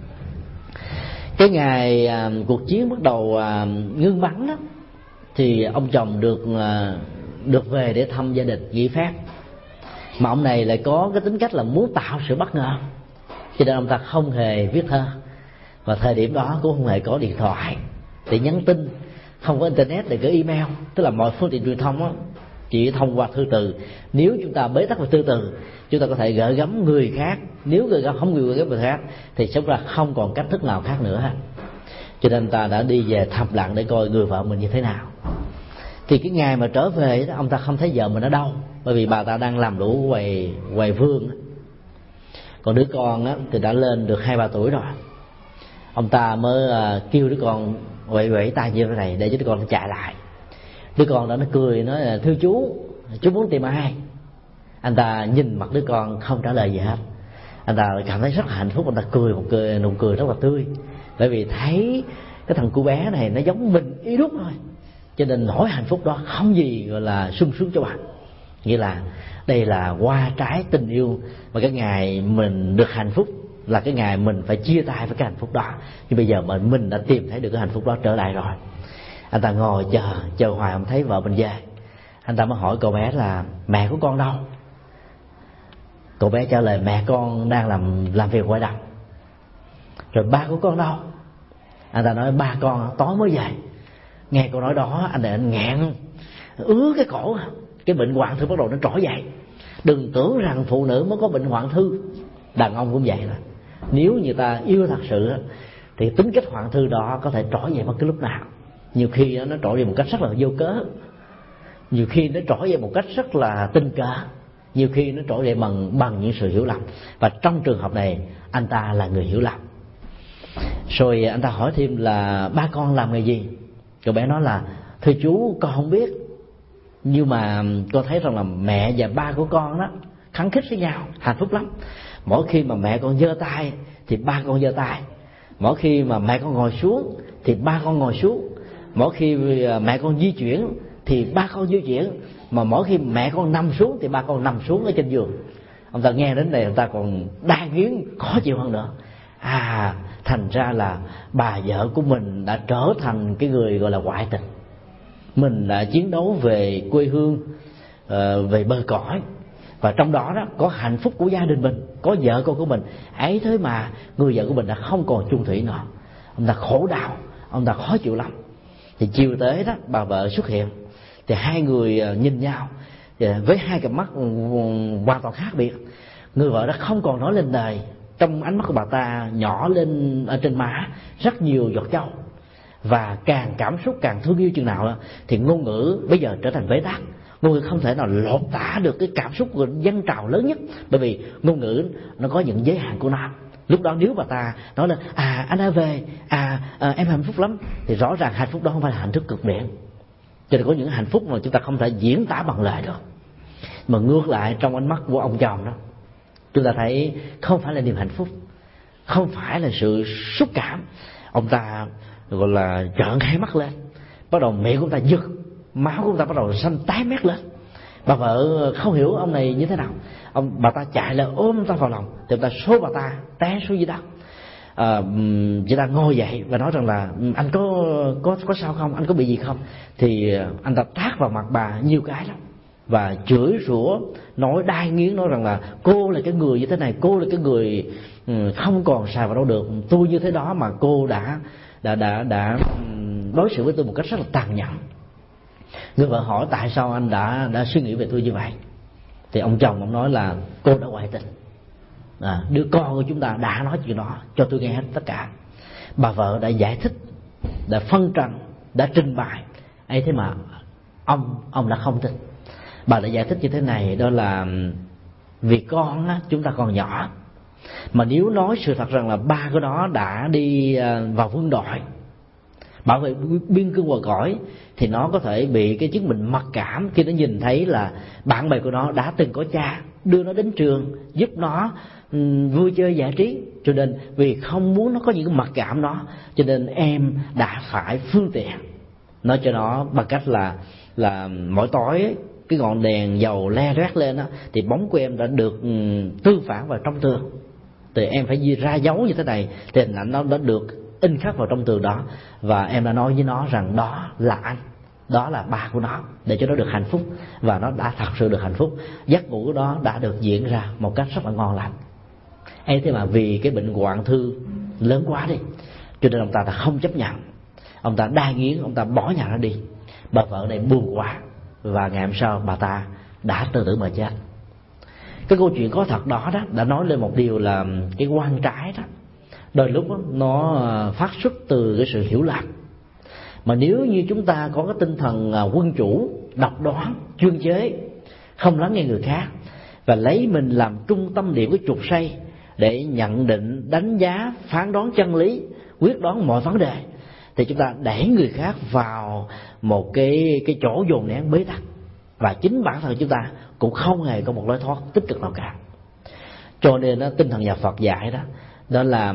Cái ngày à, cuộc chiến bắt đầu à, ngưng bắn đó, thì ông chồng được à, được về để thăm gia đình nghỉ phép. Mà ông này lại có cái tính cách là muốn tạo sự bất ngờ, cho nên ông ta không hề viết thơ, và thời điểm đó cũng không hề có điện thoại để nhắn tin, không có internet để gửi email, tức là mọi phương tiện truyền thông đó, chỉ thông qua thư từ. Nếu chúng ta bế tắc về thư từ, chúng ta có thể gửi gắm người khác. Nếu gửi gắm không gửi gắm người khác thì sống ra không còn cách thức nào khác nữa. Cho nên ta đã đi về thầm lặng để coi người vợ mình như thế nào. Thì cái ngày mà trở về đó, ông ta không thấy vợ mình ở đâu, bởi vì bà ta đang làm lũ quầy quầy vương. Còn đứa con á, thì đã lên được hai ba tuổi rồi. Ông ta mới uh, kêu đứa con quậy quậy tay như thế này để cho đứa con chạy lại. Đứa con đó nó cười nói là thưa chú, chú muốn tìm ai? Anh ta nhìn mặt đứa con không trả lời gì hết. Anh ta cảm thấy rất là hạnh phúc, anh ta cười một cười, nụ cười rất là tươi, bởi vì thấy cái thằng cô bé này nó giống mình y đúc thôi. Cho nên nỗi hạnh phúc đó không gì gọi là sung sướng cho bạn. Nghĩa là đây là hoa trái tình yêu, và cái ngày mình được hạnh phúc là cái ngày mình phải chia tay với cái hạnh phúc đó. Nhưng bây giờ mình mình đã tìm thấy được cái hạnh phúc đó trở lại rồi. Anh ta ngồi chờ chờ hoài không thấy vợ mình về. Anh ta mới hỏi cậu bé là mẹ của con đâu? Cậu bé trả lời mẹ con đang làm làm việc ngoài đồng. Rồi ba của con đâu? Anh ta nói ba con tối mới về. Nghe câu nói đó anh này anh nghẹn ứa cái cổ, cái bệnh hoạn thư bắt đầu nó trỗi dậy. Đừng tưởng rằng phụ nữ mới có bệnh hoạn thư, đàn ông cũng vậy rồi. Nếu như ta yêu thật sự thì tính cách hoạn thư đó có thể trỗi dậy bất cứ lúc nào. Nhiều khi nó trỗi dậy một cách rất là vô cớ, nhiều khi nó trỗi dậy một cách rất là tình cờ, nhiều khi nó trỗi dậy bằng bằng những sự hiểu lầm. Và trong trường hợp này anh ta là người hiểu lầm. Rồi anh ta hỏi thêm là ba con làm nghề gì? Cậu bé nói là thưa chú con không biết, nhưng mà con thấy rằng là mẹ và ba của con đó khăng khít với nhau, hạnh phúc lắm. Mỗi khi mà mẹ con giơ tay thì ba con giơ tay, mỗi khi mà mẹ con ngồi xuống thì ba con ngồi xuống, mỗi khi mẹ con di chuyển thì ba con di chuyển, mà mỗi khi mẹ con nằm xuống thì ba con nằm xuống ở trên giường. Ông ta nghe đến đây ông ta còn đa nghiến khó chịu hơn nữa. À, thành ra là bà vợ của mình đã trở thành cái người gọi là ngoại tình. Mình đã chiến đấu về quê hương, về bờ cõi, và trong đó đó có hạnh phúc của gia đình mình, có vợ con của mình. Ấy thế mà người vợ của mình đã không còn chung thủy nữa. Ông ta khổ đau, ông ta khó chịu lắm. Thì chiều tới đó bà vợ xuất hiện, thì hai người nhìn nhau với hai cặp mắt hoàn toàn khác biệt. Người vợ đã không còn nói lên lời, trong ánh mắt của bà ta nhỏ lên ở trên má rất nhiều giọt châu, và càng cảm xúc càng thương yêu chừng nào thì ngôn ngữ bây giờ trở thành bế tắc. Ngôn ngữ không thể nào lột tả được cái cảm xúc của dâng trào lớn nhất, bởi vì ngôn ngữ nó có những giới hạn của nó. Lúc đó nếu bà ta nói là à anh đã về, à, à em hạnh phúc lắm, thì rõ ràng hạnh phúc đó không phải là hạnh phúc cực điển. Cho nên có những hạnh phúc mà chúng ta không thể diễn tả bằng lời được. Mà ngược lại trong ánh mắt của ông chồng đó, chúng ta thấy không phải là niềm hạnh phúc, không phải là sự xúc cảm. Ông ta gọi là trợn hai mắt lên, bắt đầu miệng của ông ta giật, máu của ông ta bắt đầu xanh tái mét lên. Bà vợ không hiểu ông này như thế nào, ông bà ta chạy lại ôm ông ta vào lòng, thì ông ta xô bà ta té xuống dưới đất. À, chị ta ngồi dậy và nói rằng là anh có có có sao không, anh có bị gì không? Thì anh ta tát vào mặt bà nhiều cái lắm và chửi rủa, nói đai nghiến, nói rằng là cô là cái người như thế này, cô là cái người không còn xài vào đâu được, tôi như thế đó mà cô đã đã đã đã đối xử với tôi một cách rất là tàn nhẫn. Người vợ hỏi tại sao anh đã đã suy nghĩ về tôi như vậy, thì ông chồng ông nói là cô đã ngoại tình, à, đứa con của chúng ta đã nói chuyện đó cho tôi nghe hết tất cả. Bà vợ đã giải thích, đã phân trần, đã trình bày, ấy thế mà ông ông đã không tin. Bà đã giải thích như thế này, đó là vì con á, chúng ta còn nhỏ, mà nếu nói sự thật rằng là ba của nó đã đi vào quân đội bảo vệ biên cương bờ cõi, thì nó có thể bị cái chứng bệnh mặc cảm khi nó nhìn thấy là bạn bè của nó đã từng có cha đưa nó đến trường, giúp nó um, vui chơi giải trí. Cho nên vì không muốn nó có những cái mặc cảm đó, cho nên em đã phải phương tiện nói cho nó bằng cách là là mỗi tối ấy, cái ngọn đèn dầu le rét lên đó, thì bóng của em đã được um, tương phản vào trong tường. Thì em phải ra dấu như thế này, thì hình ảnh nó đã được in khắc vào trong tường đó, và em đã nói với nó rằng đó là anh, đó là ba của nó, để cho nó được hạnh phúc. Và nó đã thật sự được hạnh phúc, giấc ngủ của nó đã được diễn ra một cách rất là ngon lành. Ấy thế mà vì cái bệnh hoạn thư lớn quá đi, cho nên ông ta đã không chấp nhận, ông ta đai nghiến, ông ta bỏ nhà nó đi. Bà vợ này buồn quá, và ngày hôm sau bà ta đã tự tử mà chết. Cái câu chuyện có thật đó đó đã nói lên một điều là cái quan trái đó đôi lúc đó, nó phát xuất từ cái sự hiểu lầm. Mà nếu như chúng ta có cái tinh thần quân chủ, độc đoán, chuyên chế, không lắng nghe người khác, và lấy mình làm trung tâm điểm của trục xây để nhận định, đánh giá, phán đoán chân lý, quyết đoán mọi vấn đề, thì chúng ta đẩy người khác vào một cái cái chỗ dồn nén bế tắc, và chính bản thân chúng ta cũng không hề có một lối thoát tích cực nào cả. Cho nên đó, tinh thần nhà Phật dạy đó đó là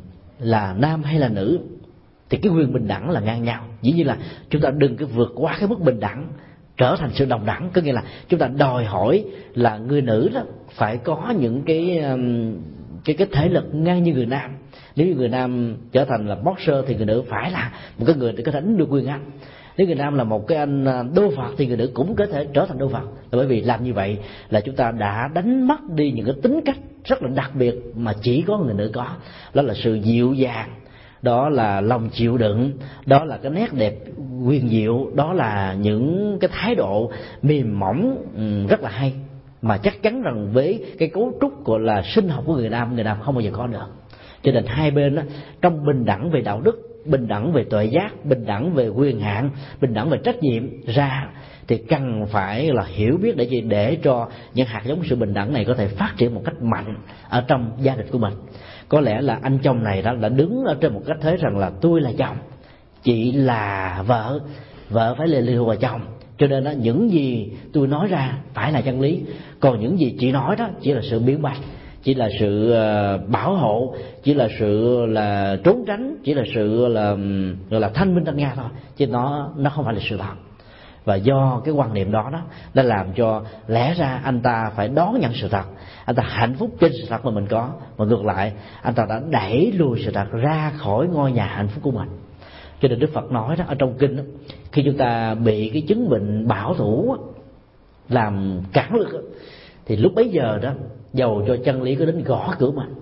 là nam hay là nữ thì cái quyền bình đẳng là ngang nhau. Dĩ nhiên là chúng ta đừng cái vượt qua cái mức bình đẳng trở thành sự đồng đẳng, có nghĩa là chúng ta đòi hỏi là người nữ đó phải có những cái cái cái thể lực ngang như người nam. Nếu như người nam trở thành là boxer thì người nữ phải là một cái người để có thể đánh được quyền anh. Nếu người nam là một cái anh đô Phật thì người nữ cũng có thể trở thành đô Phật. Là bởi vì làm như vậy là chúng ta đã đánh mất đi những cái tính cách rất là đặc biệt mà chỉ có người nữ có. Đó là sự dịu dàng, đó là lòng chịu đựng, đó là cái nét đẹp huyền diệu, đó là những cái thái độ mềm mỏng rất là hay, mà chắc chắn rằng với cái cấu trúc gọi là sinh học của người nam, người nam không bao giờ có được. Cho nên hai bên đó, trong bình đẳng về đạo đức, bình đẳng về tuệ giác, bình đẳng về quyền hạn, bình đẳng về trách nhiệm ra, thì cần phải là hiểu biết để gì để cho những hạt giống sự bình đẳng này có thể phát triển một cách mạnh ở trong gia đình của mình. Có lẽ là anh chồng này đó đã đứng ở trên một cách thế rằng là tôi là chồng, chị là vợ, vợ phải lệ thuộc vào chồng, cho nên đó, những gì tôi nói ra phải là chân lý, còn những gì chị nói đó chỉ là sự biện bạch, chỉ là sự bảo hộ, chỉ là sự là trốn tránh, chỉ là sự là gọi là thanh minh thanh nga thôi, chứ nó nó không phải là sự thật. Và do cái quan niệm đó đó đã làm cho lẽ ra anh ta phải đón nhận sự thật, anh ta hạnh phúc trên sự thật mà mình có, mà ngược lại anh ta đã đẩy lùi sự thật ra khỏi ngôi nhà hạnh phúc của mình. Cho nên Đức Phật nói đó ở trong kinh đó, khi chúng ta bị cái chứng bệnh bảo thủ làm cản lực, thì lúc bấy giờ đó, dầu cho chân lý có đến gõ cửa mình,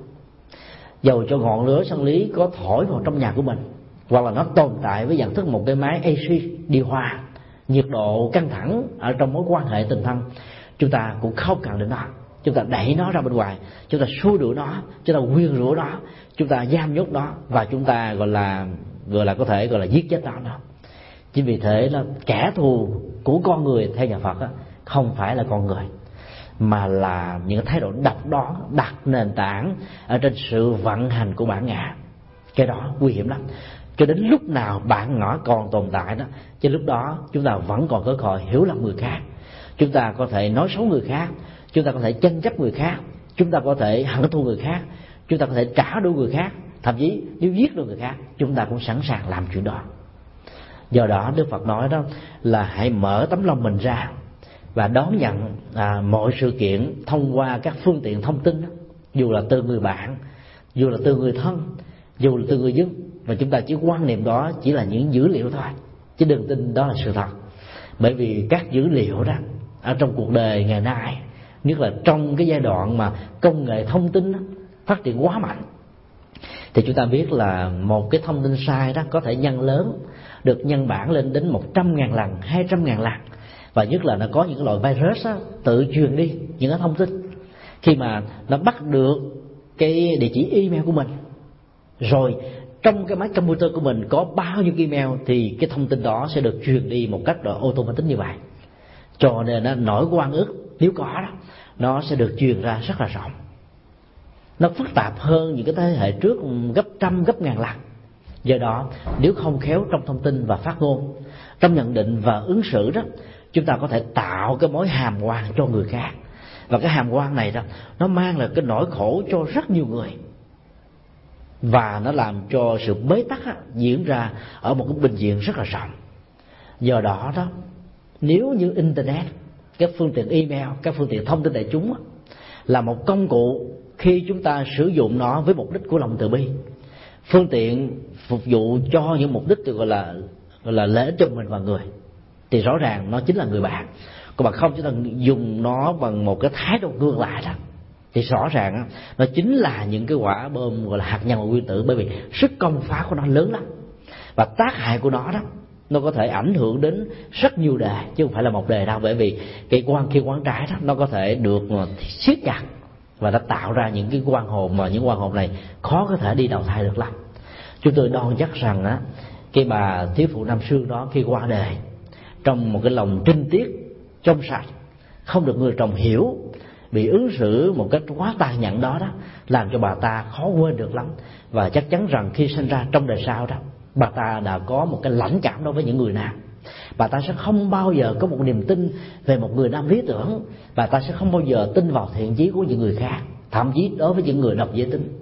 dầu cho ngọn lửa chân lý có thổi vào trong nhà của mình, hoặc là nó tồn tại với dạng thức một cái máy a xê điều hòa, nhiệt độ căng thẳng ở trong mối quan hệ tình thân, chúng ta cũng không cần đến nó. Chúng ta đẩy nó ra bên ngoài, chúng ta xua đuổi nó, chúng ta quyến rũ nó, chúng ta giam nhốt nó, và chúng ta gọi là gọi là có thể gọi là giết chết nó. nó. Chính vì thế là kẻ thù của con người theo nhà Phật đó, không phải là con người, mà là những thái độ độc đoán đặt nền tảng ở trên sự vận hành của bản ngã. Cái đó nguy hiểm lắm. Cho đến lúc nào bản ngã còn tồn tại đó, cho lúc đó chúng ta vẫn còn cơ hội hiểu lầm người khác, chúng ta có thể nói xấu người khác, chúng ta có thể tranh chấp người khác, chúng ta có thể hận thù người khác, chúng ta có thể trả đũa người khác, thậm chí nếu giết được người khác chúng ta cũng sẵn sàng làm chuyện đó. Do đó Đức Phật nói đó là hãy mở tấm lòng mình ra và đón nhận à, mọi sự kiện thông qua các phương tiện thông tin đó, dù là từ người bạn, dù là từ người thân, dù là từ người dân, và chúng ta chỉ quan niệm đó chỉ là những dữ liệu thôi, chứ đừng tin đó là sự thật. Bởi vì các dữ liệu đó ở trong cuộc đời ngày nay, nhất là trong cái giai đoạn mà công nghệ thông tin đó, phát triển quá mạnh, thì chúng ta biết là một cái thông tin sai đó có thể nhân lớn, được nhân bản lên đến một trăm ngàn lần, hai trăm ngàn lần. Và nhất là nó có những loại virus đó, tự truyền đi những cái thông tin. Khi mà nó bắt được cái địa chỉ email của mình, rồi trong cái máy computer của mình có bao nhiêu email, thì cái thông tin đó sẽ được truyền đi một cách automatic như vậy. Cho nên nó nỗi oan ức nếu có đó, nó sẽ được truyền ra rất là rộng. Nó phức tạp hơn những cái thế hệ trước gấp trăm, gấp ngàn lần. Do đó nếu không khéo trong thông tin và phát ngôn, trong nhận định và ứng xử đó, chúng ta có thể tạo cái mối hàm oan cho người khác. Và cái hàm oan này đó, nó mang lại cái nỗi khổ cho rất nhiều người, và nó làm cho sự bế tắc á, diễn ra ở một cái bình diện rất là rộng. Do đó đó, nếu như internet, các phương tiện email, các phương tiện thông tin đại chúng á, là một công cụ khi chúng ta sử dụng nó với mục đích của lòng từ bi, phương tiện phục vụ cho những mục đích gọi là gọi là lợi ích cho mình và người, thì rõ ràng nó chính là người bạn. Còn bằng không chúng ta dùng nó bằng một cái thái độ ngược lại đó, thì rõ ràng nó chính là những cái quả bom gọi là hạt nhân và nguyên tử. Bởi vì sức công phá của nó lớn lắm, và tác hại của nó đó nó có thể ảnh hưởng đến rất nhiều đề, chứ không phải là một đề đâu. Bởi vì cái quan kia quán trái đó nó có thể được siết chặt, và đã tạo ra những cái quan hồn mà những quan hồn này khó có thể đi đầu thai được lắm. Chúng tôi đoan chắc rằng á, cái bà thiếu phụ Nam Sương đó khi qua đời trong một cái lòng trinh tiết trong sạch, không được người chồng hiểu, bị ứng xử một cách quá tàn nhẫn đó đó, làm cho bà ta khó quên được lắm. Và chắc chắn rằng khi sinh ra trong đời sau đó, bà ta đã có một cái lãnh cảm đối với những người nam. Bà ta sẽ không bao giờ có một niềm tin về một người nam lý tưởng. Bà ta sẽ không bao giờ tin vào thiện chí của những người khác, thậm chí đối với những người độc giới tính.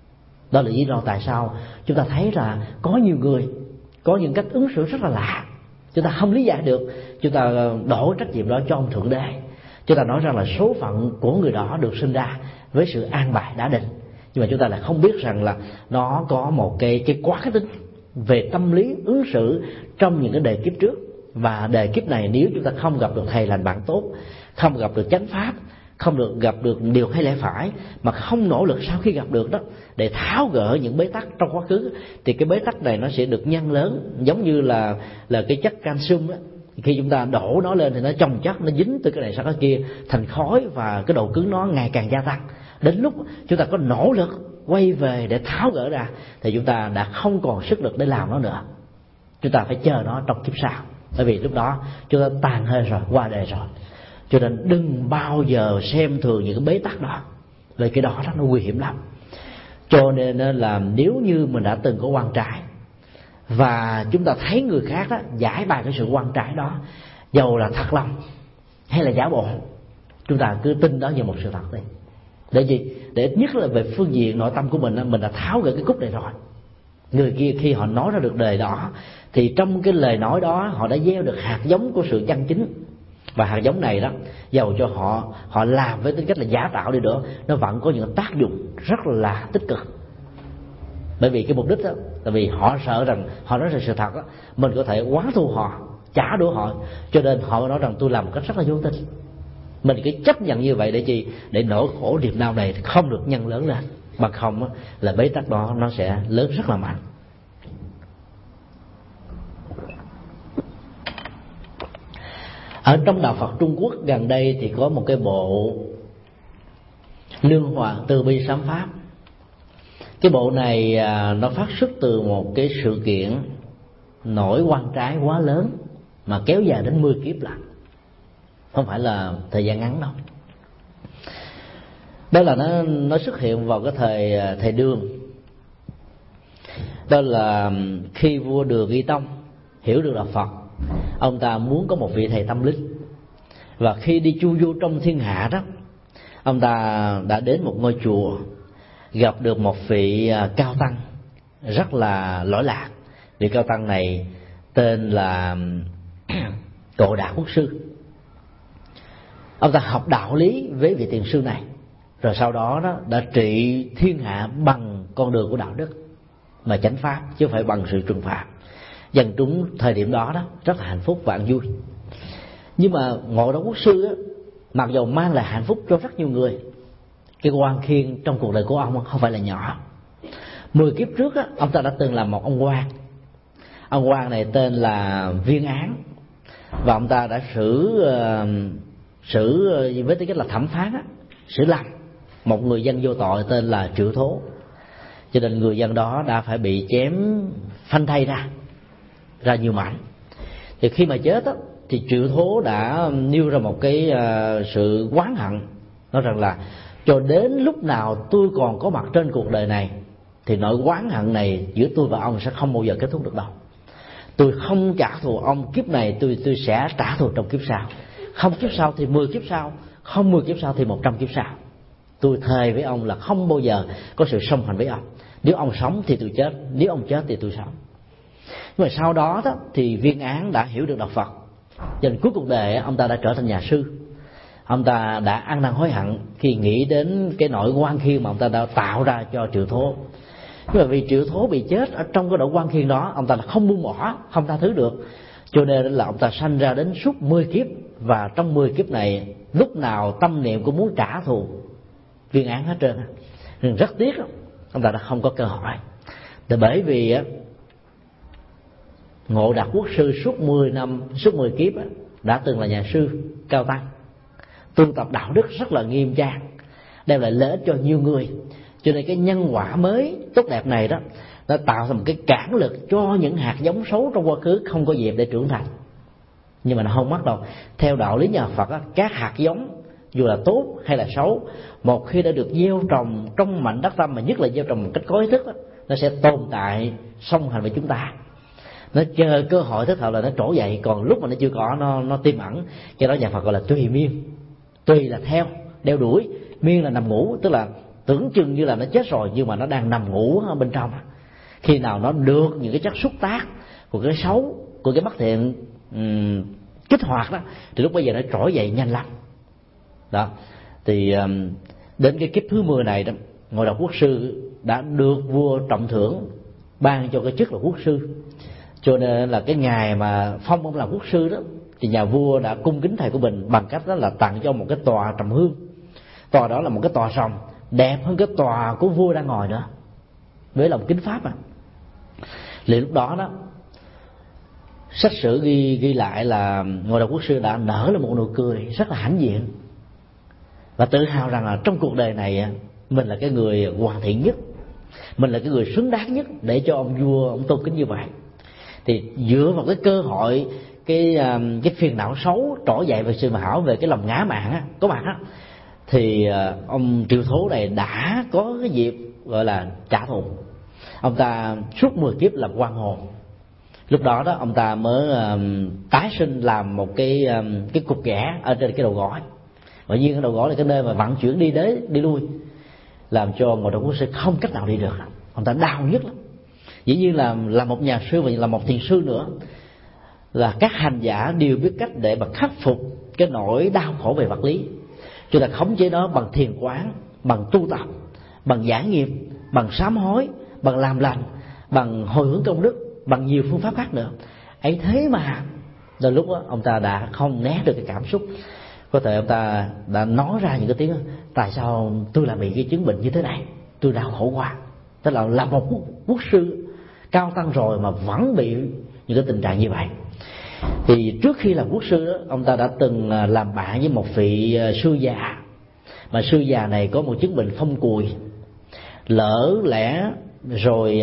Đó là lý do tại sao chúng ta thấy là có nhiều người có những cách ứng xử rất là lạ, chúng ta không lý giải được. Chúng ta đổ trách nhiệm đó cho ông Thượng Đế. Chúng ta nói rằng là số phận của người đó được sinh ra với sự an bài đã định, nhưng mà chúng ta lại không biết rằng là nó có một cái cái quá tính về tâm lý ứng xử trong những cái đề kiếp trước. Và đề kiếp này nếu chúng ta không gặp được thầy lành bạn tốt, không gặp được chánh pháp, không được gặp được điều hay lẽ phải, mà không nỗ lực sau khi gặp được đó để tháo gỡ những bế tắc trong quá khứ, thì cái bế tắc này nó sẽ được nhân lớn. Giống như là là cái chất calcium đó, khi chúng ta đổ nó lên thì nó chồng chất, nó dính từ cái này sang cái kia thành khói, và cái độ cứng nó ngày càng gia tăng. Đến lúc chúng ta có nỗ lực quay về để tháo gỡ ra thì chúng ta đã không còn sức lực để làm nó nữa. Chúng ta phải chờ nó trong kiếp sau, bởi vì lúc đó chúng ta tàn hơi rồi, qua đời rồi. Cho nên đừng bao giờ xem thường những cái bế tắc đó, vì cái đó nó nguy hiểm lắm. Cho nên là nếu như mình đã từng có quan trái, và chúng ta thấy người khác đó giải bài cái sự quan trái đó, dầu là thật lòng hay là giả bộ, chúng ta cứ tin đó như một sự thật đi. Để gì? Để ít nhất là về phương diện nội tâm của mình, mình đã tháo gỡ cái cúc này rồi. Người kia khi họ nói ra được lời đó, thì trong cái lời nói đó họ đã gieo được hạt giống của sự chân chính. Và hạt giống này đó, dầu cho họ họ làm với tính cách là giả tạo đi nữa, nó vẫn có những tác dụng rất là tích cực. Bởi vì cái mục đích đó, tại vì họ sợ rằng họ nói ra sự thật đó, mình có thể quán thù họ, trả đũa họ, cho nên họ nói rằng tôi làm một cách rất là vô tình. Mình cứ chấp nhận như vậy để chi? Để nỗi khổ niềm đau này không được nhân lớn lên, bằng không là bế tắc đó nó sẽ lớn rất là mạnh. Ở trong đạo Phật Trung Quốc gần đây thì có một cái bộ Lương Hòa Từ Bi Sám Pháp. Cái bộ này nó phát xuất từ một cái sự kiện nổi oan trái quá lớn mà kéo dài đến mười kiếp lận, không phải là thời gian ngắn đâu. Đó là nó nó xuất hiện vào cái thời thời Đường. Đó là khi vua Đường Nghi Tông hiểu được là Phật, ông ta muốn có một vị thầy tâm linh, và khi đi chu du trong thiên hạ đó, Ông ta đã đến một ngôi chùa, gặp được một vị cao tăng rất là lỗi lạc. Vị cao tăng này tên là Cộ Đạt Quốc Sư. Ông ta học đạo lý với vị thiền sư này, rồi sau đó đó đã trị thiên hạ bằng con đường của đạo đức mà chánh pháp, chứ không phải bằng sự trừng phạt. Dân chúng thời điểm đó đó rất là hạnh phúc và an vui. Nhưng mà Ngộ Đạo Quốc Sư á, mặc dù mang lại hạnh phúc cho rất nhiều người, cái oan khiên trong cuộc đời của ông không phải là nhỏ. Mười kiếp trước á, ông ta đã từng là một ông quan. Ông quan này tên là Viên Án, và ông ta đã xử uh, xử với tư cách là thẩm phán á, xử lầm một người dân vô tội tên là Triệu Thố. Cho nên người dân đó đã phải bị chém phanh thây ra ra nhiều mảnh. Thì khi mà chết á, thì Triệu Thố đã nêu ra một cái uh, sự oán hận, nói rằng là cho đến lúc nào tôi còn có mặt trên cuộc đời này thì nỗi oán hận này giữa tôi và ông sẽ không bao giờ kết thúc được đâu. Tôi không trả thù ông kiếp này, tôi tôi sẽ trả thù trong kiếp sau. Không kiếp sau thì mười kiếp sau, không mười kiếp sau thì một trăm kiếp sau. Tôi thề với ông là không bao giờ có sự song hành với ông. Nếu ông sống thì tôi chết, nếu ông chết thì tôi sống. Nhưng mà sau đó, đó thì Viên Án đã hiểu được đạo Phật. Cho nên cuối cuộc đời ông ta đã trở thành nhà sư. Ông ta đã ăn năn hối hận khi nghĩ đến cái nỗi oan khiên mà ông ta đã tạo ra cho Triệu Thố. Nhưng mà vì Triệu Thố bị chết ở trong cái nỗi oan khiên đó, ông ta là không buông bỏ, không tha thứ được. Cho nên là ông ta sanh ra đến suốt mười kiếp, và trong mười kiếp này lúc nào tâm niệm cũng muốn trả thù Viên Án hết trơn. Nhưng rất tiếc ông ta đã không có cơ hội. Tại bởi vì Ngộ Đạt Quốc Sư suốt mười năm, suốt mười kiếp đã từng là nhà sư cao tăng, tu tập đạo đức rất là nghiêm trang, đem lại lợi ích cho nhiều người. Cho nên cái nhân quả mới tốt đẹp này đó đã tạo thành một cái cản lực cho những hạt giống xấu trong quá khứ không có dịp để trưởng thành. Nhưng mà nó không mất đâu. Theo đạo lý nhà Phật á, các hạt giống dù là tốt hay là xấu, một khi đã được gieo trồng trong mảnh đất tâm, mà nhất là gieo trồng một cách có ý thức á, nó sẽ tồn tại song hành với chúng ta. Nó chờ cơ hội thích hợp là nó trỗi dậy, còn lúc mà nó chưa có, nó nó tiềm ẩn. Cho đó nhà Phật gọi là tùy miên. Tùy là theo, đeo đuổi, miên là nằm ngủ, tức là tưởng chừng như là nó chết rồi nhưng mà nó đang nằm ngủ ở bên trong. Khi nào nó được những cái chất xúc tác của cái xấu, của cái bất thiện um, kích hoạt đó, thì lúc bây giờ nó trỗi dậy nhanh lắm. Đó thì um, đến cái kiếp thứ mười này đó, Ngộ Đạo Quốc Sư đã được vua trọng thưởng, ban cho cái chức là quốc sư. Cho nên là cái ngày mà phong ông làm quốc sư đó, thì nhà vua đã cung kính thầy của mình bằng cách đó là tặng cho một cái tòa trầm hương. Tòa đó là một cái tòa sòng đẹp hơn cái tòa của vua đang ngồi nữa, với lòng kính pháp. À liền lúc đó đó, sách sử ghi ghi lại là Ngộ Đạo Quốc Sư đã nở lên một nụ cười rất là hãnh diện, và tự hào rằng là trong cuộc đời này mình là cái người hoàn thiện nhất, mình là cái người xứng đáng nhất để cho ông vua ông tôn kính như vậy. Thì dựa vào cái cơ hội, cái cái phiền não xấu trỗi dậy về sự mà hảo, về cái lòng ngã mạn á, có mặt á, thì ông Triệu Thố này đã có cái dịp gọi là trả thù. Ông ta suốt mười kiếp làm quan hồn. Lúc đó đó ông ta mới um, tái sinh làm một cái um, cái cục ghẻ ở trên cái đầu gối. Và nhiên cái đầu gối là cái nơi mà vận chuyển đi đến đi lui, làm cho Ngộ Đạo Quốc Sư không cách nào đi được. Ông ta đau nhất lắm. Dĩ nhiên là là một nhà sư và là một thiền sư nữa, là các hành giả đều biết cách để mà khắc phục cái nỗi đau khổ về vật lý. Chúng ta khống chế nó bằng thiền quán, bằng tu tập, bằng giải nghiệp, bằng sám hối, bằng làm lành, bằng hồi hướng công đức, bằng nhiều phương pháp khác nữa. Ấy thế mà đôi lúc đó, ông ta đã không né được cái cảm xúc. Có thể ông ta đã nói ra những cái tiếng: tại sao tôi lại bị cái chứng bệnh như thế này, tôi đau khổ quá. Tức là là một quốc, quốc sư cao tăng rồi mà vẫn bị những cái tình trạng như vậy. Thì trước khi làm quốc sư đó, ông ta đã từng làm bạn với một vị sư già, mà sư già này có một chứng bệnh phong cùi, lỡ lẽ rồi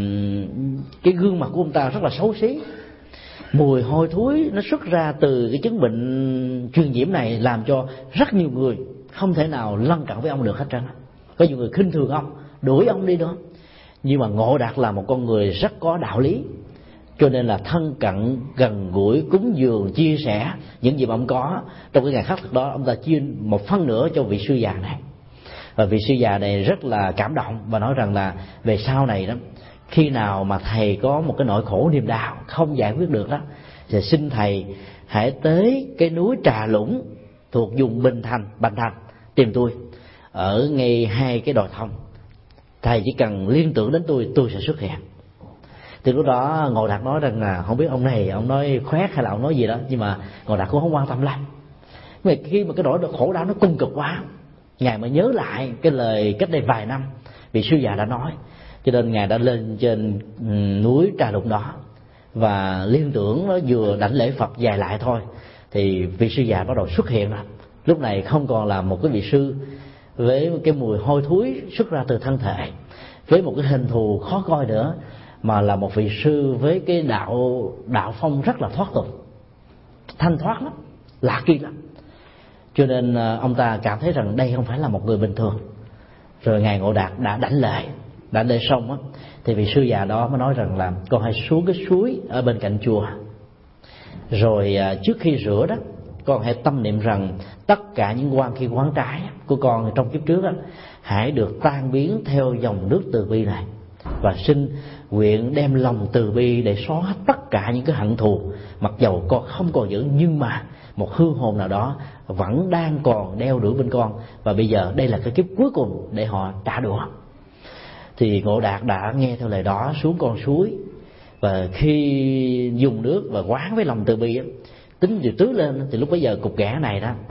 cái gương mặt của ông ta rất là xấu xí, mùi hôi thối nó xuất ra từ cái chứng bệnh truyền nhiễm này, làm cho rất nhiều người không thể nào lân cận với ông được hết trơn. Có nhiều người khinh thường ông, đuổi ông đi nữa. Nhưng mà Ngộ Đạt là một con người rất có đạo lý, cho nên là thân cận, gần gũi, cúng dường, chia sẻ những gì mà ông có trong cái ngày khắc thực đó. Ông ta chia một phân nữa cho vị sư già này, và vị sư già này rất là cảm động và nói rằng là về sau này đó, khi nào mà thầy có một cái nỗi khổ niềm đau không giải quyết được đó, thì xin thầy hãy tới cái núi Trà Lũng thuộc vùng Bình Thành, Bành Thành tìm tôi ở ngay hai cái đồi thông. Thầy chỉ cần liên tưởng đến tôi, tôi sẽ xuất hiện. Thì lúc đó Ngộ Đạt nói rằng là không biết ông này ông nói khoét hay là ông nói gì đó, nhưng mà Ngộ Đạt cũng không quan tâm lắm. Nhưng mà khi mà cái nỗi khổ đau nó cung cực quá, ngài mới nhớ lại cái lời cách đây vài năm vị sư già đã nói, cho nên ngài đã lên trên núi Trà Lũng đó và liên tưởng nó vừa đảnh lễ Phật dài lại thôi, thì vị sư già bắt đầu xuất hiện rồi. Lúc này không còn là một cái vị sư với cái mùi hôi thối xuất ra từ thân thể, với một cái hình thù khó coi nữa, mà là một vị sư với cái đạo đạo phong rất là thoát tục, thanh thoát lắm, lạc kiên lắm. Cho nên ông ta cảm thấy rằng đây không phải là một người bình thường. Rồi ngài Ngộ Đạt đã đảnh lễ, đảnh lễ xong á, thì vị sư già đó mới nói rằng là con hãy xuống cái suối ở bên cạnh chùa, rồi trước khi rửa đó con hãy tâm niệm rằng tất cả những quan khi quán trái của con trong kiếp trước á, hãy được tan biến theo dòng nước từ bi này, và xin nguyện đem lòng từ bi để xóa hết tất cả những cái hận thù, mặc dầu con không còn giữ, nhưng mà một hương hồn nào đó vẫn đang còn đeo đuổi bên con, và bây giờ đây là cái kiếp cuối cùng để họ trả đũa. Thì Ngộ Đạt đã nghe theo lời đó, xuống con suối, và khi dùng nước và quán với lòng từ bi, tính điều tứ lên, thì lúc bấy giờ cục ghẻ này đó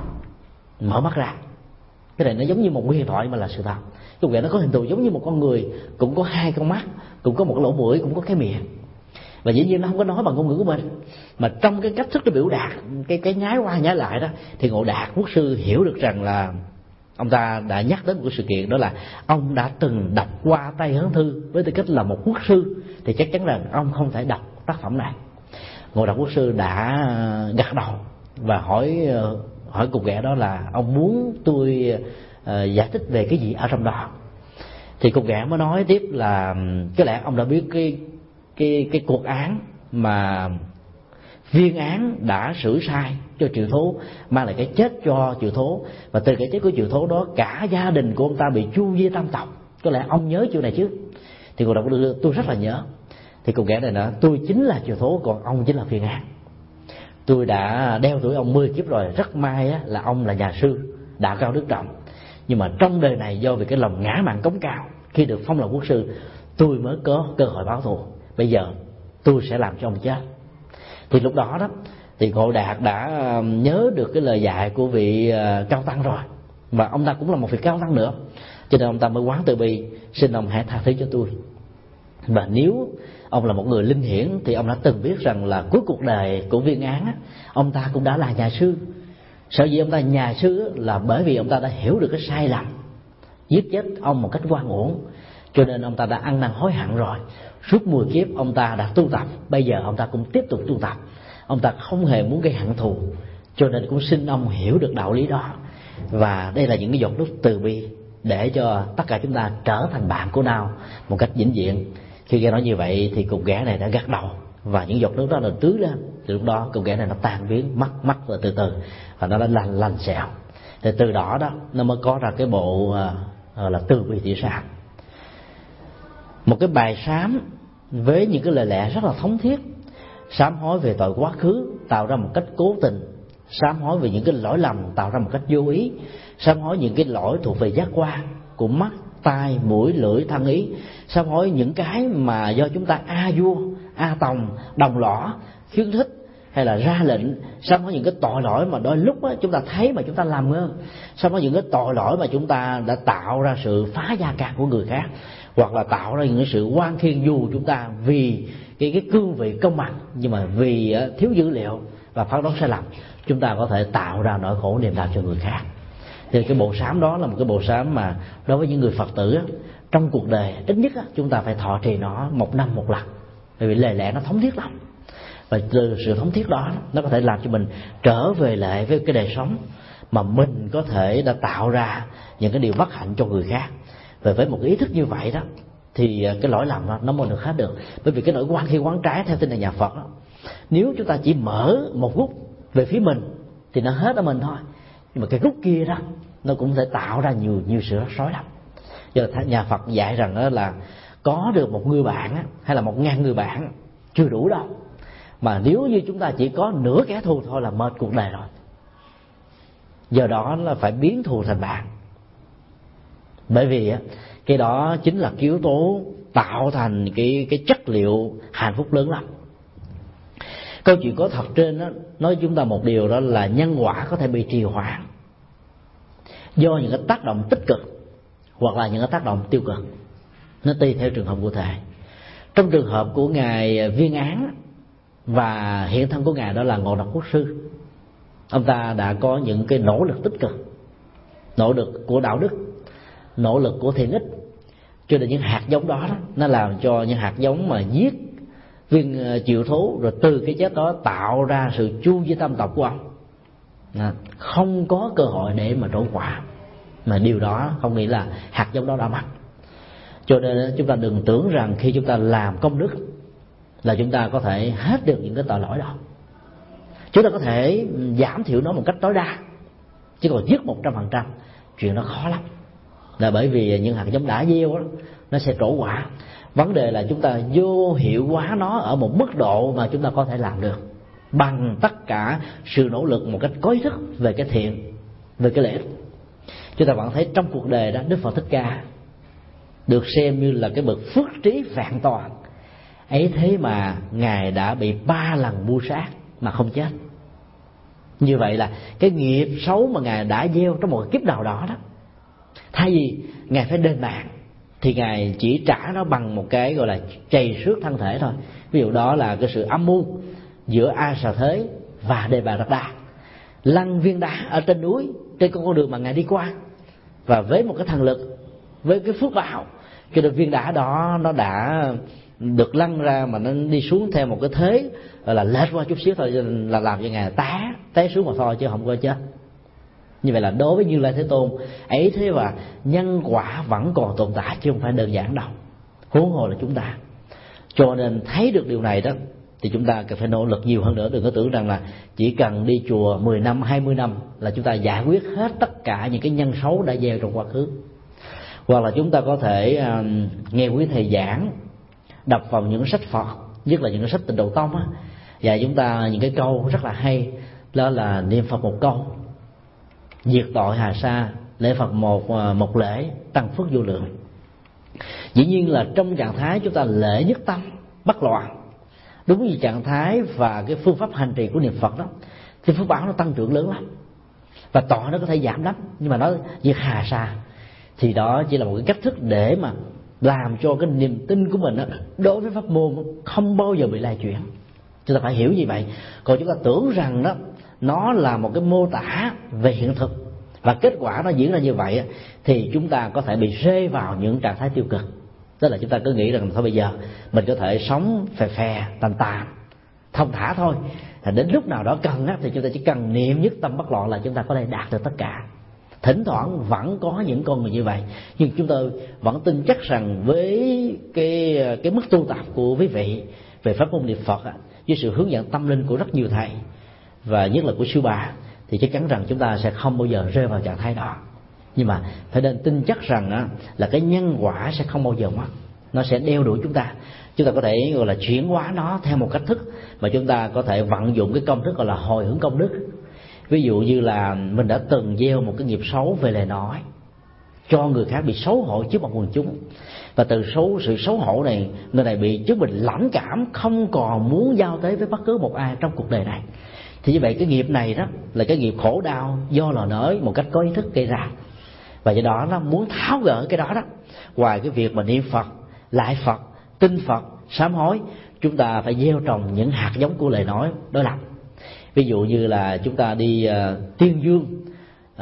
mở mắt ra. Cái này nó giống như một nguyên thoại mà là sự thật. Cục ghẻ nó có hình thù giống như một con người, cũng có hai con mắt, cũng có một lỗ mũi, cũng có cái miệng, và dĩ nhiên nó không có nói bằng ngôn ngữ của mình, mà trong cái cách thức nó biểu đạt cái cái nhái qua nhái lại đó, thì Ngộ Đạt quốc sư hiểu được rằng là ông ta đã nhắc đến một cái sự kiện, đó là ông đã từng đọc qua Tây Hán Thư với tư cách là một quốc sư, thì chắc chắn rằng ông không thể đọc tác phẩm này. Ngộ Đạt quốc sư đã gật đầu và hỏi hỏi cục ghẻ đó là ông muốn tôi uh, giải thích về cái gì ở trong đó. Thì cục ghẻ mới nói tiếp là có lẽ ông đã biết cái cái cái cuộc án mà Viên Án đã xử sai cho Triệu Thố, mang lại cái chết cho Triệu Thố, và từ cái chết của Triệu Thố đó cả gia đình của ông ta bị chu diệt tam tộc. Có lẽ ông nhớ chuyện này chứ? Thì cuộc đọc tôi rất là nhớ. Thì cục ghẻ này nữa, tôi chính là Triệu Thố, còn ông chính là Viên Án. Tôi đã đeo đuổi ông mười kiếp rồi, rất may á, là ông là nhà sư đạo cao đức trọng, nhưng mà trong đời này do vì cái lòng ngã mạn cống cao, khi được phong làm quốc sư tôi mới có cơ hội báo thù. Bây giờ tôi sẽ làm cho ông chết. Thì lúc đó đó thì Ngộ Đạt đã nhớ được cái lời dạy của vị cao tăng rồi, và ông ta cũng là một vị cao tăng nữa, cho nên ông ta mới quán từ bi, xin ông hãy tha thứ cho tôi. Và nếu ông là một người linh hiển thì ông đã từng biết rằng là cuối cuộc đời của Viên Án ông ta cũng đã là nhà sư. Sở dĩ ông ta nhà sư là bởi vì ông ta đã hiểu được cái sai lầm giết chết ông một cách oan uổng, cho nên ông ta đã ăn năn hối hận rồi. Suốt mười kiếp ông ta đã tu tập, bây giờ ông ta cũng tiếp tục tu tập. Ông ta không hề muốn gây hận thù, cho nên cũng xin ông hiểu được đạo lý đó. Và đây là những cái giọt nước từ bi để cho tất cả chúng ta trở thành bạn của nhau một cách vĩnh viễn. Khi nghe nói như vậy thì cục ghẻ này đã gật đầu, và những giọt nước đó là tưới lên. Từ lúc đó cục ghẻ này nó tan biến, mất mất và từ từ, và nó đã lành lành xẹo. Thì từ đó đó nó mới có ra cái bộ uh, là Từ Bi Tỉ Sám, một cái bài sám với những cái lời lẽ rất là thống thiết, sám hối về tội quá khứ tạo ra một cách cố tình, sám hối về những cái lỗi lầm tạo ra một cách vô ý, sám hối những cái lỗi thuộc về giác quan của mắt, tai, mũi, lưỡi, thân ý, sám hối những cái mà do chúng ta a vua, a tòng, đồng lõa khuyến khích hay là ra lệnh, sám hối những cái tội lỗi mà đôi lúc á, chúng ta thấy mà chúng ta làm ngơ, sám hối những cái tội lỗi mà chúng ta đã tạo ra sự phá gia can của người khác, hoặc là tạo ra những cái sự oan khiên dù chúng ta vì cái cái cương vị công bằng, nhưng mà vì uh, thiếu dữ liệu và phán đoán sai lầm, chúng ta có thể tạo ra nỗi khổ niềm đau cho người khác. Thì cái bộ sám đó là một cái bộ sám mà đối với những người Phật tử á, trong cuộc đời ít nhất á, chúng ta phải thọ trì nó một năm một lần, bởi vì lời lẽ nó thống thiết lắm, và từ sự thống thiết đó nó có thể làm cho mình trở về lại với cái đời sống mà mình có thể đã tạo ra những cái điều bất hạnh cho người khác. Và với một ý thức như vậy đó thì cái lỗi lầm đó nó mới được hết được. Bởi vì cái nỗi quan khi quán trái theo tinh thần nhà Phật đó, nếu chúng ta chỉ mở một gút về phía mình thì nó hết ở mình thôi, nhưng mà cái gút kia đó nó cũng sẽ tạo ra nhiều nhiều sự rắc rối lắm. Giờ nhà Phật dạy rằng đó là có được một người bạn á, hay là một ngàn người bạn chưa đủ đâu, mà nếu như chúng ta chỉ có nửa kẻ thù thôi là mệt cuộc đời rồi. Giờ đó là phải biến thù thành bạn, bởi vì á, cái đó chính là cái yếu tố tạo thành cái cái chất liệu hạnh phúc lớn lắm. Câu chuyện có thật trên đó nói chúng ta một điều, đó là nhân quả có thể bị trì hoãn do những cái tác động tích cực hoặc là những cái tác động tiêu cực, nó tùy theo trường hợp cụ thể. Trong trường hợp của ngài Viên Án và hiện thân của ngài đó là Ngộ Độc Quốc Sư, ông ta đã có những cái nỗ lực tích cực, nỗ lực của đạo đức, nỗ lực của thiện ích, cho nên những hạt giống đó, đó nó làm cho những hạt giống mà giết viên triệu thú, rồi từ cái chết đó tạo ra sự chu di tâm tộc của ông, à, không có cơ hội để mà trổ quả. Mà điều đó không nghĩ là hạt giống đó đã mất. Cho nên chúng ta đừng tưởng rằng khi chúng ta làm công đức là chúng ta có thể hết được những cái tội lỗi đó. Chúng ta có thể giảm thiểu nó một cách tối đa, chứ còn dứt một trăm phần trăm chuyện đó khó lắm. Là bởi vì những hạt giống đã gieo đó, nó sẽ trổ quả. Vấn đề là chúng ta vô hiệu hóa nó ở một mức độ mà chúng ta có thể làm được bằng tất cả sự nỗ lực một cách có ý thức về cái thiện, về cái lợi ích. Chúng ta vẫn thấy trong cuộc đời đó, Đức Phật Thích Ca được xem như là cái bậc phước trí vẹn toàn ấy, thế mà ngài đã bị ba lần mưu sát mà không chết. Như vậy là cái nghiệp xấu mà ngài đã gieo trong một kiếp nào đó đó, thay vì ngài phải đền mạng thì ngài chỉ trả nó bằng một cái gọi là trầy xước thân thể thôi. Ví dụ đó là cái sự âm mưu giữa A Xà Thế và Đề Bà Đạt Đa, lăn viên đá ở trên núi trên con đường mà ngài đi qua, và với một cái thần lực, với cái phước báo, cái được viên đá đó nó đã được lăn ra mà nó đi xuống theo một cái thế gọi là lệch qua chút xíu thôi, là làm cho ngài té té xuống mà thôi chứ không có chết. Như vậy là đối với Như Lai Thế Tôn ấy, thế và nhân quả vẫn còn tồn tại chứ không phải đơn giản đâu, huống hồ là chúng ta. Cho nên thấy được điều này đó thì chúng ta cần phải nỗ lực nhiều hơn nữa. Đừng có tưởng rằng là chỉ cần đi chùa mười năm, hai mươi năm là chúng ta giải quyết hết tất cả những cái nhân xấu đã gieo trong quá khứ. Hoặc là chúng ta có thể uh, nghe quý thầy giảng, đọc vào những sách Phật, nhất là những cái sách Tịnh Độ Tông á, và chúng ta những cái câu rất là hay, đó là niệm Phật một câu, diệt tội hà sa, lễ Phật một một lễ, tăng phước vô lượng. Dĩ nhiên là trong trạng thái chúng ta lễ nhất tâm bất loạn, đúng như trạng thái và cái phương pháp hành trì của niệm Phật đó, thì phước báo nó tăng trưởng lớn lắm và tội nó có thể giảm lắm. Nhưng mà nó diệt hà sa thì đó chỉ là một cái cách thức để mà làm cho cái niềm tin của mình đó, đối với pháp môn không bao giờ bị lay chuyển. Chúng ta phải hiểu như vậy. Còn chúng ta tưởng rằng đó nó là một cái mô tả về hiện thực và kết quả nó diễn ra như vậy, thì chúng ta có thể bị rơi vào những trạng thái tiêu cực. Tức là chúng ta cứ nghĩ rằng thôi bây giờ mình có thể sống phè phè tàn tàn thông thả thôi, đến lúc nào đó cần á, thì chúng ta chỉ cần niệm nhất tâm bất loạn là chúng ta có thể đạt được tất cả. Thỉnh thoảng vẫn có những con người như vậy, nhưng chúng tôi vẫn tin chắc rằng với cái cái mức tu tập của quý vị về pháp môn niệm Phật, với sự hướng dẫn tâm linh của rất nhiều thầy và nhất là của sư bà, thì chắc chắn rằng chúng ta sẽ không bao giờ rơi vào trạng thái đó. Nhưng mà phải nên tin chắc rằng á, là cái nhân quả sẽ không bao giờ mất, nó sẽ đeo đuổi chúng ta. Chúng ta có thể gọi là chuyển hóa nó theo một cách thức mà chúng ta có thể vận dụng cái công thức gọi là hồi hướng công đức. Ví dụ như là mình đã từng gieo một cái nghiệp xấu về lời nói, cho người khác bị xấu hổ trước mặt quần chúng, và từ số sự xấu hổ này, người này bị chứng bệnh lãnh cảm, không còn muốn giao tế với bất cứ một ai trong cuộc đời này. Thì như vậy cái nghiệp này đó là cái nghiệp khổ đau do lời nói một cách có ý thức gây ra. Và do đó nó muốn tháo gỡ cái đó đó, ngoài cái việc mà niệm Phật, lại Phật, tin Phật, sám hối, chúng ta phải gieo trồng những hạt giống của lời nói đối lập. Ví dụ như là chúng ta đi uh, tuyên dương uh,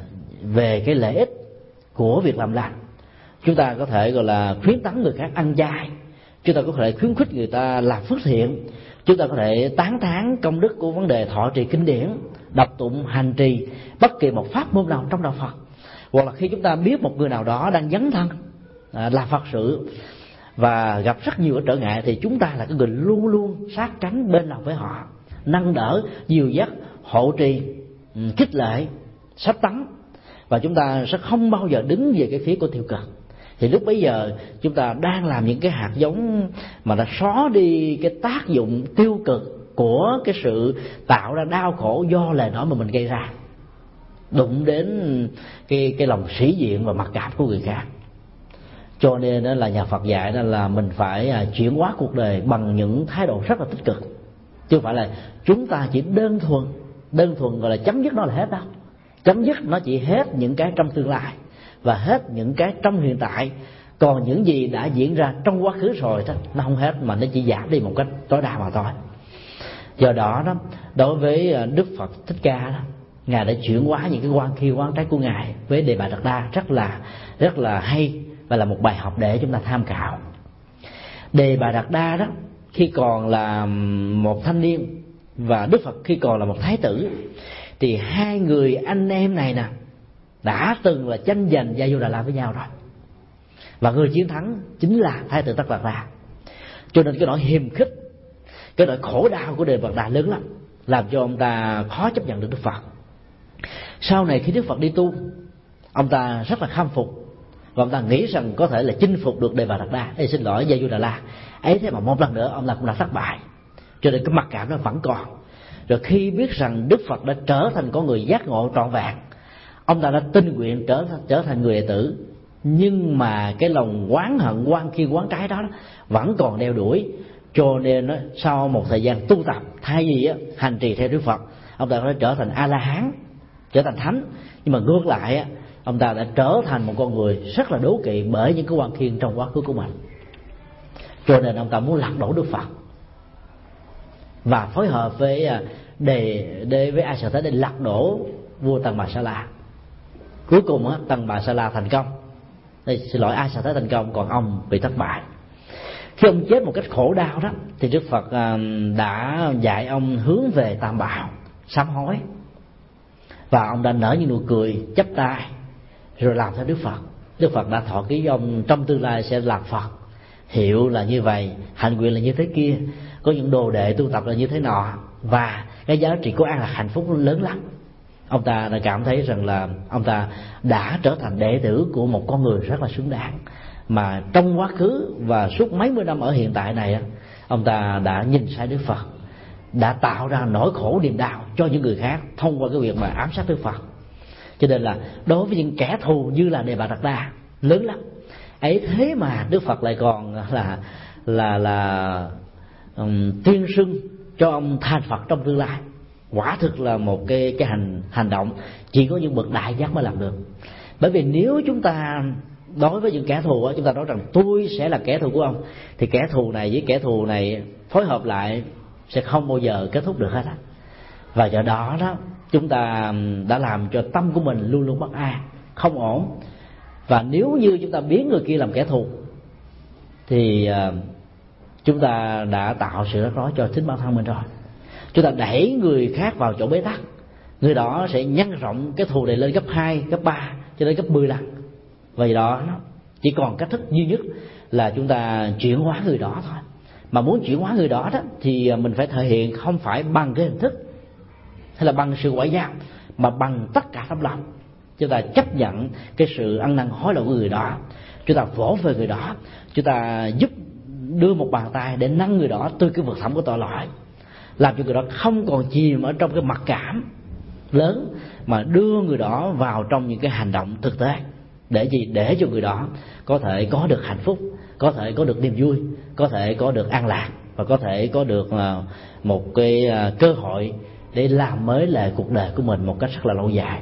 về cái lợi ích của việc làm lành, chúng ta có thể gọi là khuyến tấn người khác ăn chay, chúng ta có thể khuyến khích người ta làm phước thiện, chúng ta có thể tán thán công đức của vấn đề thọ trì kinh điển, đọc tụng hành trì bất kỳ một pháp môn nào trong đạo Phật. Hoặc là khi chúng ta biết một người nào đó đang dấn thân à, làm Phật sự, và gặp rất nhiều trở ngại, thì chúng ta là cái người luôn luôn sát cánh bên lòng với họ, nâng đỡ, dìu dắt, hộ trì, khích lệ, sách tấn, và chúng ta sẽ không bao giờ đứng về cái phía của tiêu cực. Thì lúc bấy giờ chúng ta đang làm những cái hạt giống mà đã xóa đi cái tác dụng tiêu cực của cái sự tạo ra đau khổ do lời nói mà mình gây ra, đụng đến cái cái lòng sĩ diện và mặc cảm của người khác. Cho nên đó là nhà Phật dạy đó là mình phải chuyển hóa cuộc đời bằng những thái độ rất là tích cực, chứ không phải là chúng ta chỉ đơn thuần đơn thuần gọi là chấm dứt nó là hết đâu. Chấm dứt nó chỉ hết những cái trong tương lai và hết những cái trong hiện tại, còn những gì đã diễn ra trong quá khứ rồi đó nó không hết, mà nó chỉ giảm đi một cách tối đa mà thôi. Do đó đó, đối với Đức Phật Thích Ca đó, ngài đã chuyển hóa những cái quan khiêu quán trái của ngài với Đề Bà Đạt Đa rất là rất là hay và là một bài học để chúng ta tham khảo. Đề Bà Đạt Đa đó khi còn là một thanh niên và Đức Phật khi còn là một thái tử, thì hai người anh em này nè đã từng là tranh giành Gia Du Đà La với nhau rồi, và người chiến thắng chính là thái tử Tất Đạt Đa. Cho nên cái nỗi hiềm khích, cái nỗi khổ đau của Đề Bà Đạt Đa lớn lắm, làm cho ông ta khó chấp nhận được Đức Phật. Sau này khi Đức Phật đi tu, ông ta rất là khâm phục, và ông ta nghĩ rằng có thể là chinh phục được Đề Bà Đạt Đa, Ê, xin lỗi Gia Du Đà La ấy. Thế mà một lần nữa ông ta cũng đã thất bại, cho nên cái mặc cảm nó vẫn còn. Rồi khi biết rằng Đức Phật đã trở thành con người giác ngộ trọn vẹn, ông ta đã tình nguyện trở trở thành người đệ tử, nhưng mà cái lòng oán hận, oan khiên oán trái đó vẫn còn đeo đuổi. Cho nên đó, sau một thời gian tu tập, thay vì á, hành trì theo Đức Phật, ông ta đã trở thành A La Hán, trở thành thánh. Nhưng mà ngược lại á, ông ta đã trở thành một con người rất là đố kỵ bởi những cái oan khiên trong quá khứ của mình. Cho nên ông ta muốn lật đổ Đức Phật và phối hợp với đề để với A Sở Thế để lật đổ vua Tần Bà Sa La. Cuối cùng á, Tần Bà Sa La thành công, đây, xin lỗi, A Sở Thế thành công, còn ông bị thất bại. Khi ông chết một cách khổ đau đó, thì Đức Phật đã dạy ông hướng về Tam Bảo, sám hối, và ông đã nở những nụ cười chắp tay rồi làm theo Đức Phật. Đức Phật đã thọ ký với ông trong tương lai sẽ làm Phật, hiệu là như vậy, hạnh nguyện là như thế kia, có những đồ đệ tu tập là như thế nọ, và cái giá trị của an lạc hạnh phúc lớn lắm. Ông ta đã cảm thấy rằng là ông ta đã trở thành đệ tử của một con người rất là xứng đáng, mà trong quá khứ và suốt mấy mươi năm ở hiện tại này, ông ta đã nhìn sai Đức Phật, đã tạo ra nỗi khổ niềm đau cho những người khác thông qua cái việc mà ám sát Đức Phật. Cho nên là đối với những kẻ thù như là Đề Bà Đạt Đa lớn lắm ấy, thế mà Đức Phật lại còn là là là um, tuyên xưng cho ông thành Phật trong tương lai. Quả thực là một cái cái hành hành động chỉ có những bậc đại giác mới làm được. Bởi vì nếu chúng ta đối với những kẻ thù đó, chúng ta nói rằng tôi sẽ là kẻ thù của ông, thì kẻ thù này với kẻ thù này phối hợp lại sẽ không bao giờ kết thúc được hết á. Và do đó đó, chúng ta đã làm cho tâm của mình luôn luôn bất an, không ổn. Và nếu như chúng ta biến người kia làm kẻ thù, thì chúng ta đã tạo sự rắc rối cho chính bản thân mình rồi. Chúng ta đẩy người khác vào chỗ bế tắc, người đó sẽ nhân rộng cái thù này lên gấp hai, gấp ba, cho đến gấp mười lần. Vì đó chỉ còn cách thức duy nhất là chúng ta chuyển hóa người đó thôi. Mà muốn chuyển hóa người đó đó thì mình phải thể hiện không phải bằng cái hình thức hay là bằng sự ngoại giao, mà bằng tất cả tấm lòng. Chúng ta chấp nhận cái sự ăn năn hối lỗi của người đó, chúng ta vỗ về người đó, chúng ta giúp đưa một bàn tay để nâng người đó từ cái vực thẳm của tội lỗi, làm cho người đó không còn chìm ở trong cái mặc cảm lớn, mà đưa người đó vào trong những cái hành động thực tế. Để gì? Để cho người đó có thể có được hạnh phúc, có thể có được niềm vui, có thể có được an lạc, và có thể có được một cái cơ hội để làm mới lại cuộc đời của mình một cách rất là lâu dài.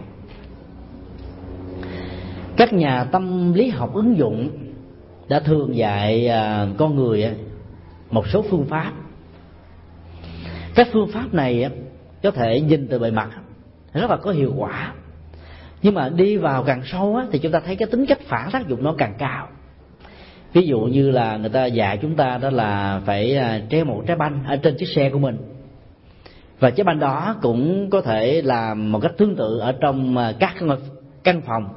Các nhà tâm lý học ứng dụng đã thường dạy con người một số phương pháp. Các phương pháp này có thể nhìn từ bề mặt rất là có hiệu quả, nhưng mà đi vào càng sâu thì chúng ta thấy cái tính cách phản tác dụng nó càng cao. Ví dụ như là người ta dạy chúng ta đó là phải treo một trái banh ở trên chiếc xe của mình, và trái banh đó cũng có thể làm một cách tương tự ở trong các căn phòng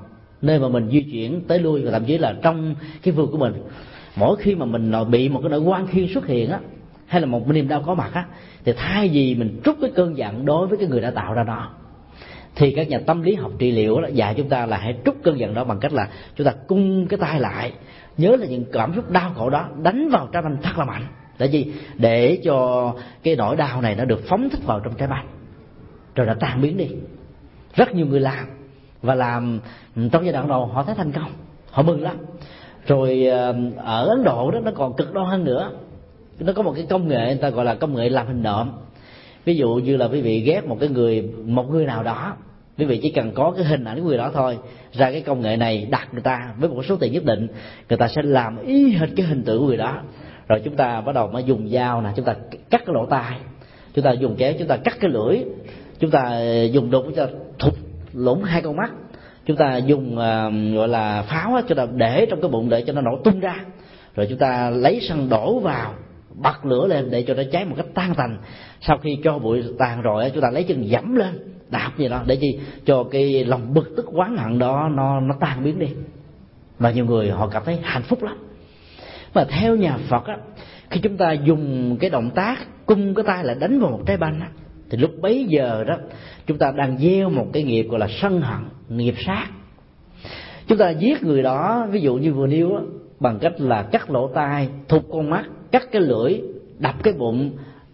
nơi mà mình di chuyển tới lui, và thậm chí là trong cái vườn của mình. Mỗi khi mà mình bị một cái nỗi oan khiên xuất hiện á, hay là một niềm đau có mặt á, thì thay vì mình trút cái cơn giận đối với cái người đã tạo ra nó, thì các nhà tâm lý học trị liệu đó dạy chúng ta là hãy trút cơn giận đó bằng cách là chúng ta cung cái tay lại, nhớ là những cảm xúc đau khổ đó, đánh vào trái banh thật là mạnh. Để gì? Để cho cái nỗi đau này nó được phóng thích vào trong trái banh, rồi nó tan biến đi. Rất nhiều người làm, và làm trong giai đoạn đầu họ thấy thành công, họ mừng lắm. Rồi ở Ấn Độ đó nó còn cực đoan hơn nữa. Nó có một cái công nghệ người ta gọi là công nghệ làm hình nộm. Ví dụ như là quý vị ghét một cái người một người nào đó, quý vị chỉ cần có cái hình ảnh của người đó thôi, ra cái công nghệ này đặt người ta với một số tiền nhất định, người ta sẽ làm y hệt cái hình tượng của người đó. Rồi chúng ta bắt đầu mới dùng dao nè, chúng ta cắt cái lỗ tai, chúng ta dùng kéo chúng ta cắt cái lưỡi, chúng ta dùng đục chúng ta thụt lủng hai con mắt, chúng ta dùng uh, gọi là pháo á, chúng ta để trong cái bụng để cho nó nổ tung ra, rồi chúng ta lấy xăng đổ vào, bật lửa lên để cho nó cháy một cách tan tành. Sau khi cho bụi tàn rồi á, chúng ta lấy chân dẫm lên, đạp gì đó để chi cho cái lòng bực tức oán hận đó nó nó tan biến đi. Và nhiều người họ cảm thấy hạnh phúc lắm. Mà theo nhà Phật á, khi chúng ta dùng cái động tác cung cái tay lại đánh vào một trái banh á, thì lúc bấy giờ đó chúng ta đang gieo một cái nghiệp gọi là sân hận, nghiệp sát. Chúng ta giết người đó, ví dụ như vừa nêu á, bằng cách là cắt lỗ tai, thụt con mắt, cắt cái lưỡi, đập cái bụng,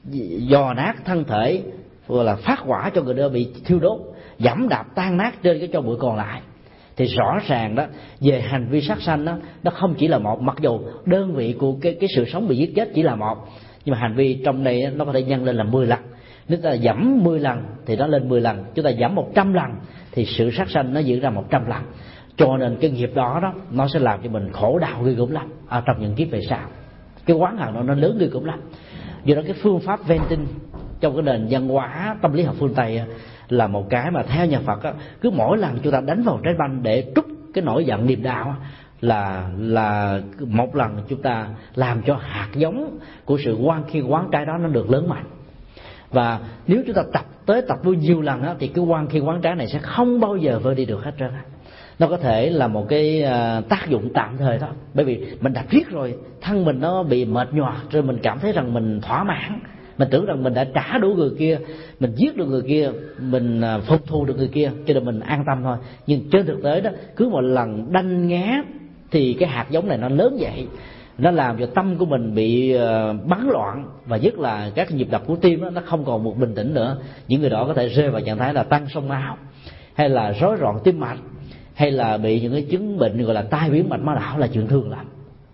dò nát thân thể, gọi là phát hỏa cho người đó bị thiêu đốt, giẫm đạp tan nát trên cái tro bụi còn lại. Thì rõ ràng đó, về hành vi sát sanh đó, nó không chỉ là một, mặc dù đơn vị của cái cái sự sống bị giết chết chỉ là một, nhưng mà hành vi trong đây nó có thể nhân lên là mười lần. Nếu ta giảm mười lần thì nó lên mười lần, chúng ta giảm một trăm lần thì sự sát sanh nó diễn ra một trăm lần. Cho nên cái nghiệp đó đó nó sẽ làm cho mình khổ đau ghê gớm lắm ở trong những kiếp về sau. Cái oán hận nó nó lớn ghê gớm lắm. Do đó cái phương pháp venting trong cái nền văn hóa tâm lý học phương Tây là một cái mà theo nhà Phật á, cứ mỗi lần chúng ta đánh vào trái banh để trút cái nỗi giận niềm đau là là một lần chúng ta làm cho hạt giống của sự oan khi quán trái đó nó được lớn mạnh. Và nếu chúng ta tập tới tập lui nhiều lần á, thì cái oan khi quán trái này sẽ không bao giờ vơi đi được hết trơn. Nó có thể là một cái tác dụng tạm thời thôi, bởi vì mình đập riết rồi thân mình nó bị mệt nhòa, rồi mình cảm thấy rằng mình thỏa mãn, mình tưởng rằng mình đã trả đủ người kia, mình giết được người kia, mình phục thù được người kia, cho nên mình an tâm thôi. Nhưng trên thực tế đó, cứ một lần đanh ngá thì cái hạt giống này nó lớn dậy, nó làm cho tâm của mình bị bấn loạn, và nhất là các nhịp đập của tim đó, nó không còn một bình tĩnh nữa. Những người đó có thể rơi vào trạng thái là tăng sông máu, hay là rối loạn tim mạch, hay là bị những cái chứng bệnh gọi là tai biến mạch máu não, là chuyện thường lắm.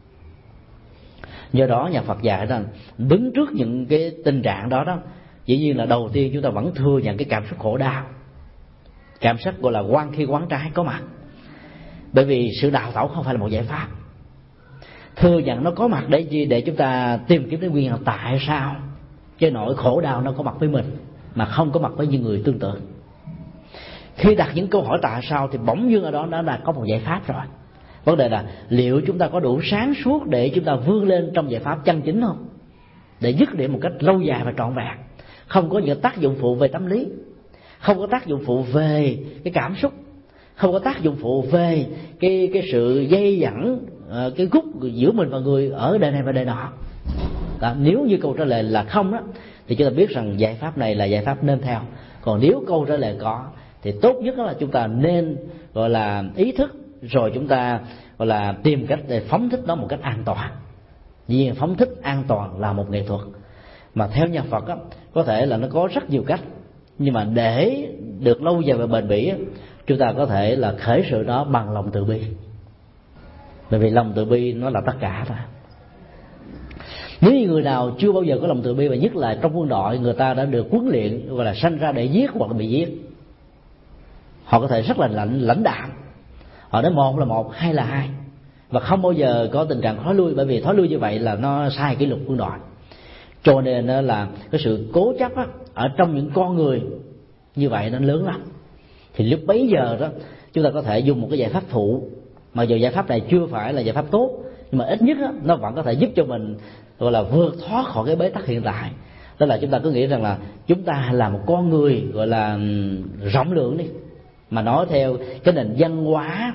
Do đó nhà Phật dạy rằng đứng trước những cái tình trạng đó đó, dĩ nhiên là đầu tiên chúng ta vẫn thừa nhận cái cảm xúc khổ đau, cảm xúc gọi là oan khi quán trái có mặt, bởi vì sự đào tẩu không phải là một giải pháp. Thừa nhận nó có mặt để gì? Để chúng ta tìm kiếm cái nguyên nhân tại sao cái nỗi khổ đau nó có mặt với mình mà không có mặt với những người tương tự. Khi đặt những câu hỏi tại sao thì bỗng dưng ở đó đã là có một giải pháp rồi. Vấn đề là liệu chúng ta có đủ sáng suốt để chúng ta vươn lên trong giải pháp chân chính không, để dứt điểm một cách lâu dài và trọn vẹn, không có những tác dụng phụ về tâm lý, không có tác dụng phụ về cái cảm xúc, không có tác dụng phụ về cái cái sự dây dẫn, cái gút giữa mình và người ở đời này và đời nọ. Đó, nếu như câu trả lời là không đó, thì chúng ta biết rằng giải pháp này là giải pháp nên theo. Còn nếu câu trả lời có, thì tốt nhất là chúng ta nên gọi là ý thức, rồi chúng ta gọi là tìm cách để phóng thích nó một cách an toàn. Vì phóng thích an toàn là một nghệ thuật mà theo nhà Phật á, có thể là nó có rất nhiều cách, nhưng mà để được lâu dài và bền bỉ á, chúng ta có thể là khởi sự nó bằng lòng từ bi, bởi vì lòng từ bi nó là tất cả thôi. Nếu như người nào chưa bao giờ có lòng từ bi, và nhất là trong quân đội người ta đã được huấn luyện gọi là sanh ra để giết hoặc là bị giết, họ có thể rất là lãnh lãnh đạm, họ nói một là một, hai là hai, và không bao giờ có tình trạng thối lui, bởi vì thối lui như vậy là nó sai kỷ luật quân đội. Cho nên là cái sự cố chấp á, ở trong những con người như vậy nó lớn lắm. Thì lúc bấy giờ đó chúng ta có thể dùng một cái giải pháp phụ, mà dù giải pháp này chưa phải là giải pháp tốt, nhưng mà ít nhất đó, nó vẫn có thể giúp cho mình gọi là vượt thoát khỏi cái bế tắc hiện tại. Đó là chúng ta cứ nghĩ rằng là chúng ta là một con người gọi là rộng lượng đi, mà nói theo cái nền văn hóa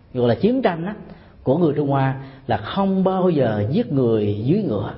gọi là chiến tranh á, của người Trung Hoa là không bao giờ giết người dưới ngựa.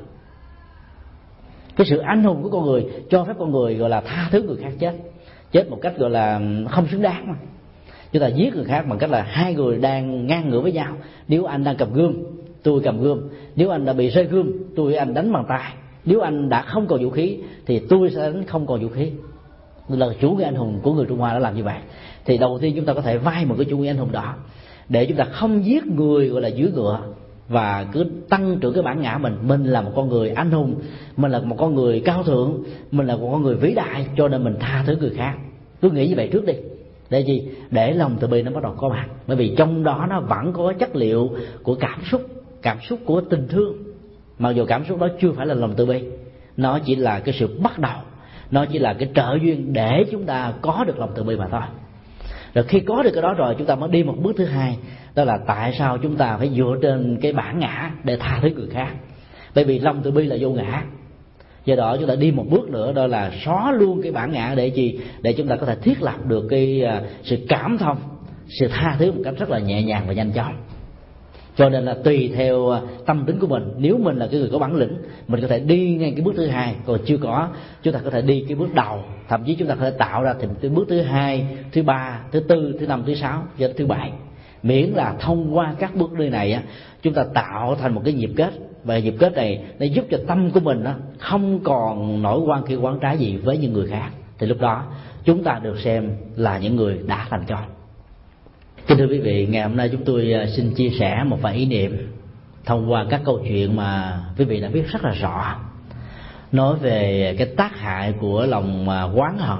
Cái sự anh hùng của con người cho phép con người gọi là tha thứ người khác chết, chết một cách gọi là không xứng đáng mà. Chúng ta giết người khác bằng cách là hai người đang ngang ngửa với nhau, nếu anh đang cầm gươm, tôi cầm gươm; nếu anh đã bị rơi gươm, tôi anh đánh bằng tay; nếu anh đã không còn vũ khí thì tôi sẽ đánh không còn vũ khí. Là chủ nghĩa anh hùng của người Trung Hoa đã làm như vậy. Thì đầu tiên chúng ta có thể vay một cái chủ nghĩa anh hùng đó để chúng ta không giết người gọi là dưới ngựa, và cứ tăng trưởng cái bản ngã mình. Mình là một con người anh hùng, mình là một con người cao thượng, mình là một con người vĩ đại, cho nên mình tha thứ người khác. Cứ nghĩ như vậy trước đi. Để gì? Để lòng từ bi nó bắt đầu có mặt. Bởi vì trong đó nó vẫn có chất liệu của cảm xúc, cảm xúc của tình thương. Mặc dù cảm xúc đó chưa phải là lòng từ bi, nó chỉ là cái sự bắt đầu, nó chỉ là cái trợ duyên để chúng ta có được lòng từ bi mà thôi. Rồi khi có được cái đó rồi, chúng ta mới đi một bước thứ hai, đó là tại sao chúng ta phải dựa trên cái bản ngã để tha thứ người khác. Bởi vì lòng từ bi là vô ngã. Do đó chúng ta đi một bước nữa, đó là xóa luôn cái bản ngã để chi? Để chúng ta có thể thiết lập được cái uh, sự cảm thông, sự tha thứ một cách rất là nhẹ nhàng và nhanh chóng. Cho nên là tùy theo tâm tính của mình, nếu mình là cái người có bản lĩnh, mình có thể đi ngay cái bước thứ hai. Còn chưa có, chúng ta có thể đi cái bước đầu, thậm chí chúng ta có thể tạo ra cái bước thứ hai, thứ ba, thứ tư, thứ năm, thứ sáu, cho đến thứ bảy. Miễn là thông qua các bước đi này á, chúng ta tạo thành một cái nhịp kết, và nhịp kết này nó giúp cho tâm của mình á không còn nổi oan khi oán trái gì với những người khác. Thì lúc đó chúng ta được xem là những người đã thành công. Kính thưa quý vị, ngày hôm nay chúng tôi xin chia sẻ một vài ý niệm thông qua các câu chuyện mà quý vị đã biết rất là rõ, nói về cái tác hại của lòng oán hận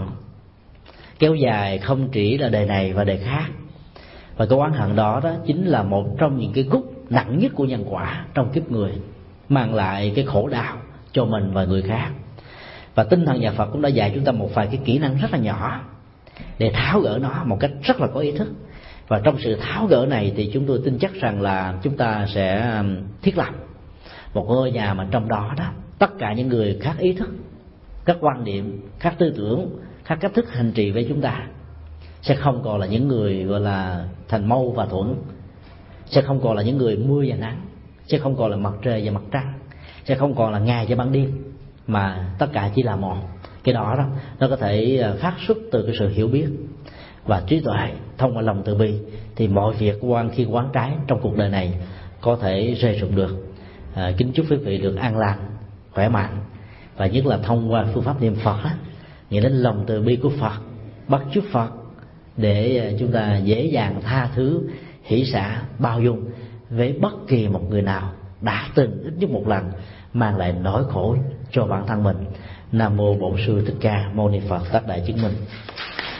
kéo dài không chỉ là đời này và đời khác. Và cái oán hận đó đó chính là một trong những cái gút nặng nhất của nhân quả trong kiếp người, mang lại cái khổ đau cho mình và người khác. Và tinh thần nhà Phật cũng đã dạy chúng ta một vài cái kỹ năng rất là nhỏ để tháo gỡ nó một cách rất là có ý thức. Và trong sự tháo gỡ này thì chúng tôi tin chắc rằng là chúng ta sẽ thiết lập một ngôi nhà mà trong đó đó tất cả những người khác ý thức, các quan điểm, khác tư tưởng, khác cách thức hành trì với chúng ta sẽ không còn là những người gọi là thành mâu và thuẫn, sẽ không còn là những người mưa và nắng, sẽ không còn là mặt trời và mặt trăng, sẽ không còn là ngày và ban đêm, mà tất cả chỉ là một. Cái đó đó nó có thể phát xuất từ cái sự hiểu biết và trí tuệ thông qua lòng từ bi, thì mọi việc quan khi quán trái trong cuộc đời này có thể rơi rụng được. À, kính chúc quý vị được an lành, khỏe mạnh, và nhất là thông qua phương pháp niệm Phật á, nghĩ đến lòng từ bi của Phật, bắt chước Phật để chúng ta dễ dàng tha thứ, hỷ xả, bao dung với bất kỳ một người nào đã từng ít nhất một lần mang lại nỗi khổ cho bản thân mình. Nam mô Bổn Sư Thích Ca Mâu Ni Phật. Tác đại chứng minh.